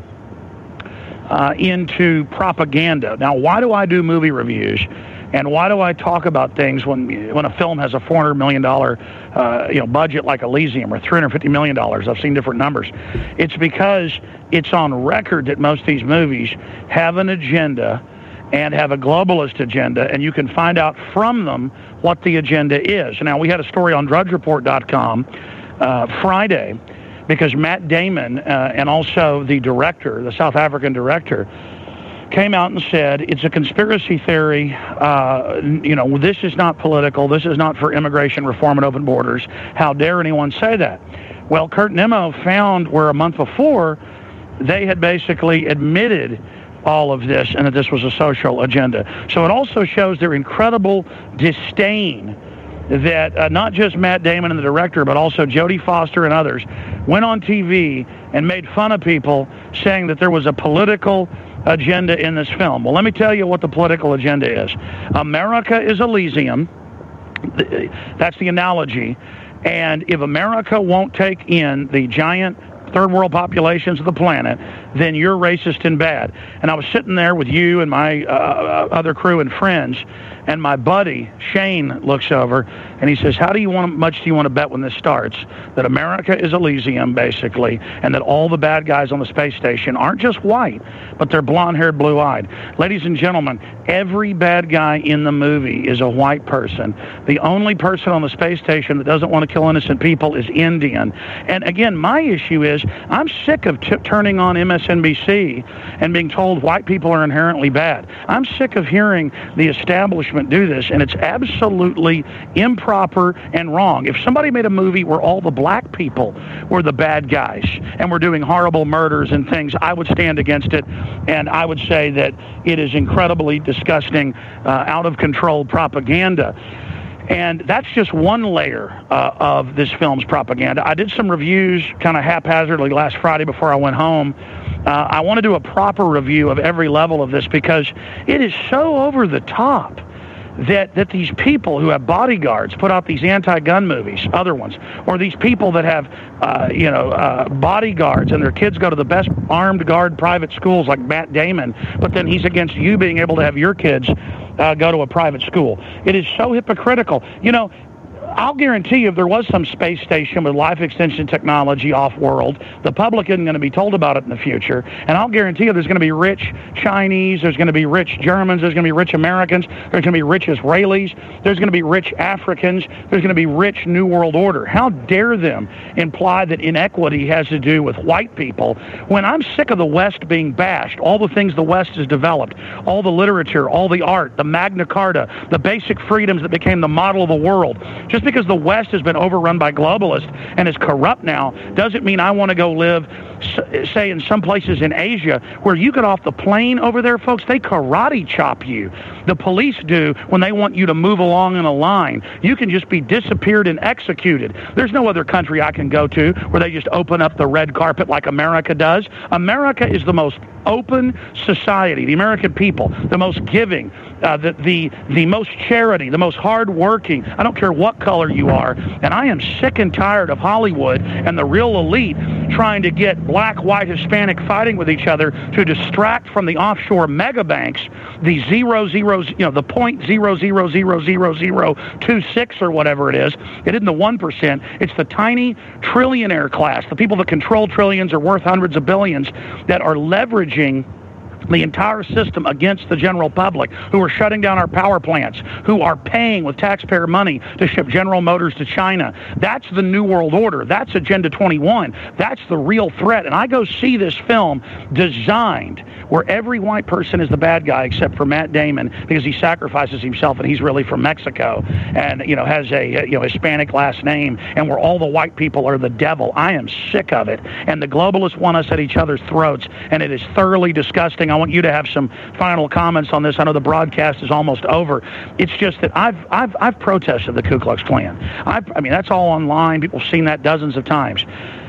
uh, into propaganda. Now, why do I do movie reviews? And why do I talk about things when when a film has a four hundred million dollars uh, you know, budget like Elysium or three hundred fifty million dollars? I've seen different numbers. It's because it's on record that most of these movies have an agenda and have a globalist agenda, and you can find out from them what the agenda is. Now, we had a story on drudge report dot com uh, Friday because Matt Damon uh, and also the director, the South African director, came out and said it's a conspiracy theory. Uh, you know, this is not political. This is not for immigration reform and open borders. How dare anyone say that? Well, Kurt Nimmo found where a month before they had basically admitted all of this and that this was a social agenda. So it also shows their incredible disdain that uh, not just Matt Damon and the director, but also Jodie Foster and others went on T V and made fun of people saying that there was a political agenda in this film. Well, let me tell you what the political agenda is. America is Elysium. That's the analogy. And if America won't take in the giant third world populations of the planet, then you're racist and bad. And I was sitting there with you and my uh, other crew and friends, and my buddy Shane looks over and he says, how do you want much do you want to bet when this starts that America is Elysium, basically, and that all the bad guys on the space station aren't just white, but they're blonde-haired, blue-eyed? Ladies and gentlemen, every bad guy in the movie is a white person. The only person on the space station that doesn't want to kill innocent people is Indian. And again, my issue is I'm sick of t- turning on M S N B C and being told white people are inherently bad. I'm sick of hearing the establishment do this, and it's absolutely improper and wrong. If somebody made a movie where all the black people were the bad guys and were doing horrible murders and things, I would stand against it, and I would say that it is incredibly disgusting, uh, out-of-control propaganda. And that's just one layer uh, of this film's propaganda. I did some reviews kind of haphazardly last Friday before I went home. Uh, I want to do a proper review of every level of this because it is so over the top that that these people who have bodyguards put out these anti-gun movies, other ones, or these people that have, uh, you know, uh, bodyguards and their kids go to the best armed guard private schools like Matt Damon, but then he's against you being able to have your kids uh, go to a private school. It is so hypocritical. You know, I'll guarantee you if there was some space station with life extension technology off-world, the public isn't going to be told about it in the future. And I'll guarantee you there's going to be rich Chinese, there's going to be rich Germans, there's going to be rich Americans, there's going to be rich Israelis, there's going to be rich Africans, there's going to be rich New World Order. How dare them imply that inequity has to do with white people when I'm sick of the West being bashed, all the things the West has developed, all the literature, all the art, the Magna Carta, the basic freedoms that became the model of the world. Just because the West has been overrun by globalists and is corrupt now doesn't mean I want to go live, say, in some places in Asia where you get off the plane over there, folks, they karate chop you. The police do when they want you to move along in a line. You can just be disappeared and executed. There's no other country I can go to where they just open up the red carpet like America does. America is the most open society, the American people, the most giving, uh, the, the the most charity, the most hardworking. I don't care what color you are. And I am sick and tired of Hollywood and the real elite trying to get black, white, Hispanic fighting with each other to distract from the offshore mega banks, the zero zeros, you know, the point zero zero zero zero zero two six or whatever it is. It isn't the one percent. It's the tiny trillionaire class, the people that control trillions are worth hundreds of billions, that are leveraging the entire system against the general public, who are shutting down our power plants, who are paying with taxpayer money to ship General Motors to China. That's the New World Order. That's Agenda twenty-one. That's the real threat. And I go see this film designed where every white person is the bad guy except for Matt Damon because he sacrifices himself and he's really from Mexico and, you know, has a, you know, Hispanic last name, and where all the white people are the devil. I am sick of it. And the globalists want us at each other's throats, and it is thoroughly disgusting. I want you to have some final comments on this. I know the broadcast is almost over. It's just that I've I've I've protested the Ku Klux Klan. I've, I mean, that's all online. People have seen that dozens of times.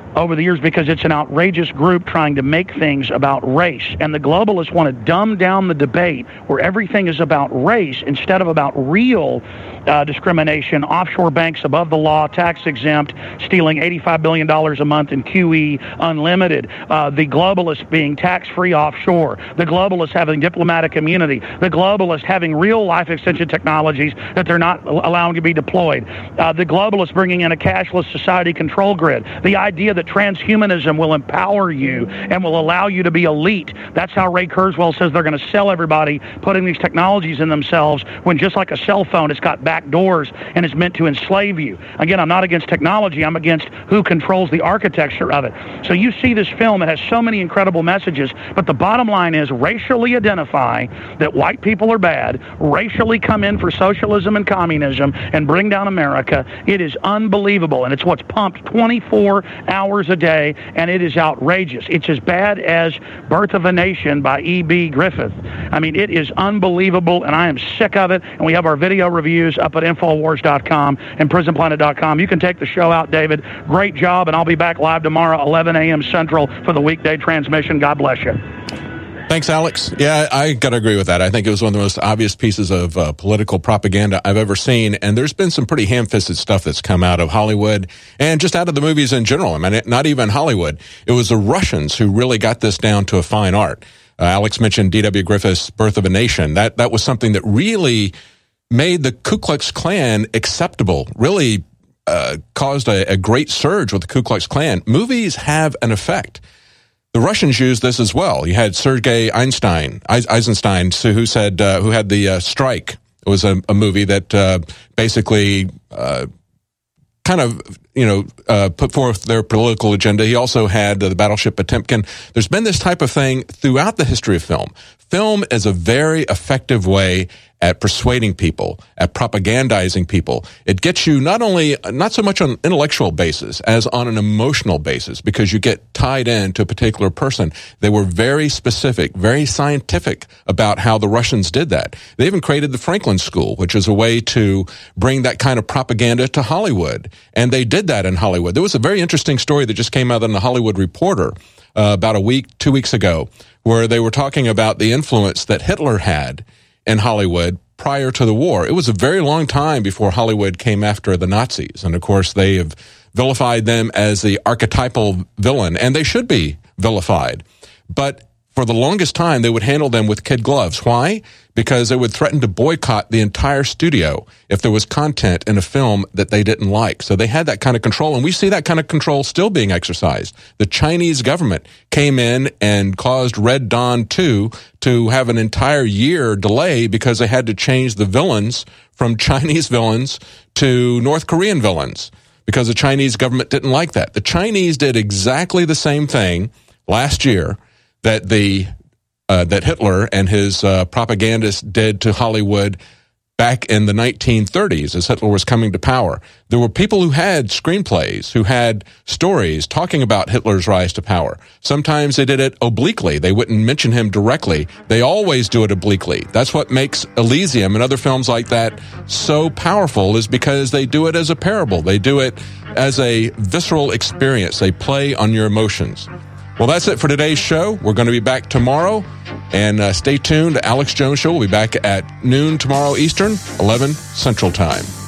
over the years because it's an outrageous group trying to make things about race. And the globalists want to dumb down the debate where everything is about race instead of about real uh, discrimination, offshore banks above the law, tax exempt, stealing eighty-five billion dollars a month in Q E unlimited, uh, the globalists being tax-free offshore, the globalists having diplomatic immunity, the globalists having real life extension technologies that they're not allowing to be deployed, uh, the globalists bringing in a cashless society control grid, the idea that transhumanism will empower you and will allow you to be elite. That's how Ray Kurzweil says they're going to sell everybody, putting these technologies in themselves, when just like a cell phone, it's got back doors and is meant to enslave you. Again, I'm not against technology. I'm against who controls the architecture of it. So you see this film, it has so many incredible messages, but the bottom line is racially identify that white people are bad, racially come in for socialism and communism and bring down America. It is unbelievable, and it's what's pumped twenty-four hours a day, and it is outrageous. It's as bad as Birth of a Nation by E B Griffith. I mean, it is unbelievable, and I am sick of it, and we have our video reviews up at Infowars dot com and Prison Planet dot com. You can take the show out, David. Great job, and I'll be back live tomorrow, eleven a.m. Central, for the weekday transmission. God bless you. Thanks, Alex. Yeah, I got to agree with that. I think it was one of the most obvious pieces of uh, political propaganda I've ever seen. And there's been some pretty ham-fisted stuff that's come out of Hollywood and just out of the movies in general. I mean, not even Hollywood. It was the Russians who really got this down to a fine art. Uh, Alex mentioned D W Griffith's Birth of a Nation. That, that was something that really made the Ku Klux Klan acceptable, really uh, caused a, a great surge with the Ku Klux Klan. Movies have an effect. The Russians used this as well. You had Sergei Einstein, Eisenstein, who said, uh, who had the uh, Strike. It was a, a movie that uh, basically uh, kind of, you know, uh, put forth their political agenda. He also had uh, the Battleship Potemkin. There's been this type of thing throughout the history of film. Film is a very effective way at persuading people, at propagandizing people. It gets you not only, not so much on an intellectual basis as on an emotional basis, because you get tied in to a particular person. They were very specific, very scientific about how the Russians did that. They even created the Franklin School, which is a way to bring that kind of propaganda to Hollywood. And they did that in Hollywood. There was a very interesting story that just came out in the Hollywood Reporter uh, about a week, two weeks ago, where they were talking about the influence that Hitler had in Hollywood prior to the war. It was a very long time before Hollywood came after the Nazis. And of course, they have vilified them as the archetypal villain, and they should be vilified. But for the longest time, they would handle them with kid gloves. Why? Because they would threaten to boycott the entire studio if there was content in a film that they didn't like. So they had that kind of control, and we see that kind of control still being exercised. The Chinese government came in and caused Red Dawn two to have an entire year delay because they had to change the villains from Chinese villains to North Korean villains because the Chinese government didn't like that. The Chinese did exactly the same thing last year that the uh, that Hitler and his uh, propagandists did to Hollywood back in the nineteen thirties as Hitler was coming to power. There were people who had screenplays, who had stories talking about Hitler's rise to power. Sometimes they did it obliquely. They wouldn't mention him directly. They always do it obliquely. That's what makes Elysium and other films like that so powerful, is because they do it as a parable. They do it as a visceral experience. They play on your emotions. Well, that's it for today's show. We're going to be back tomorrow, and uh, stay tuned. The Alex Jones Show will be back at noon tomorrow Eastern, eleven Central Time.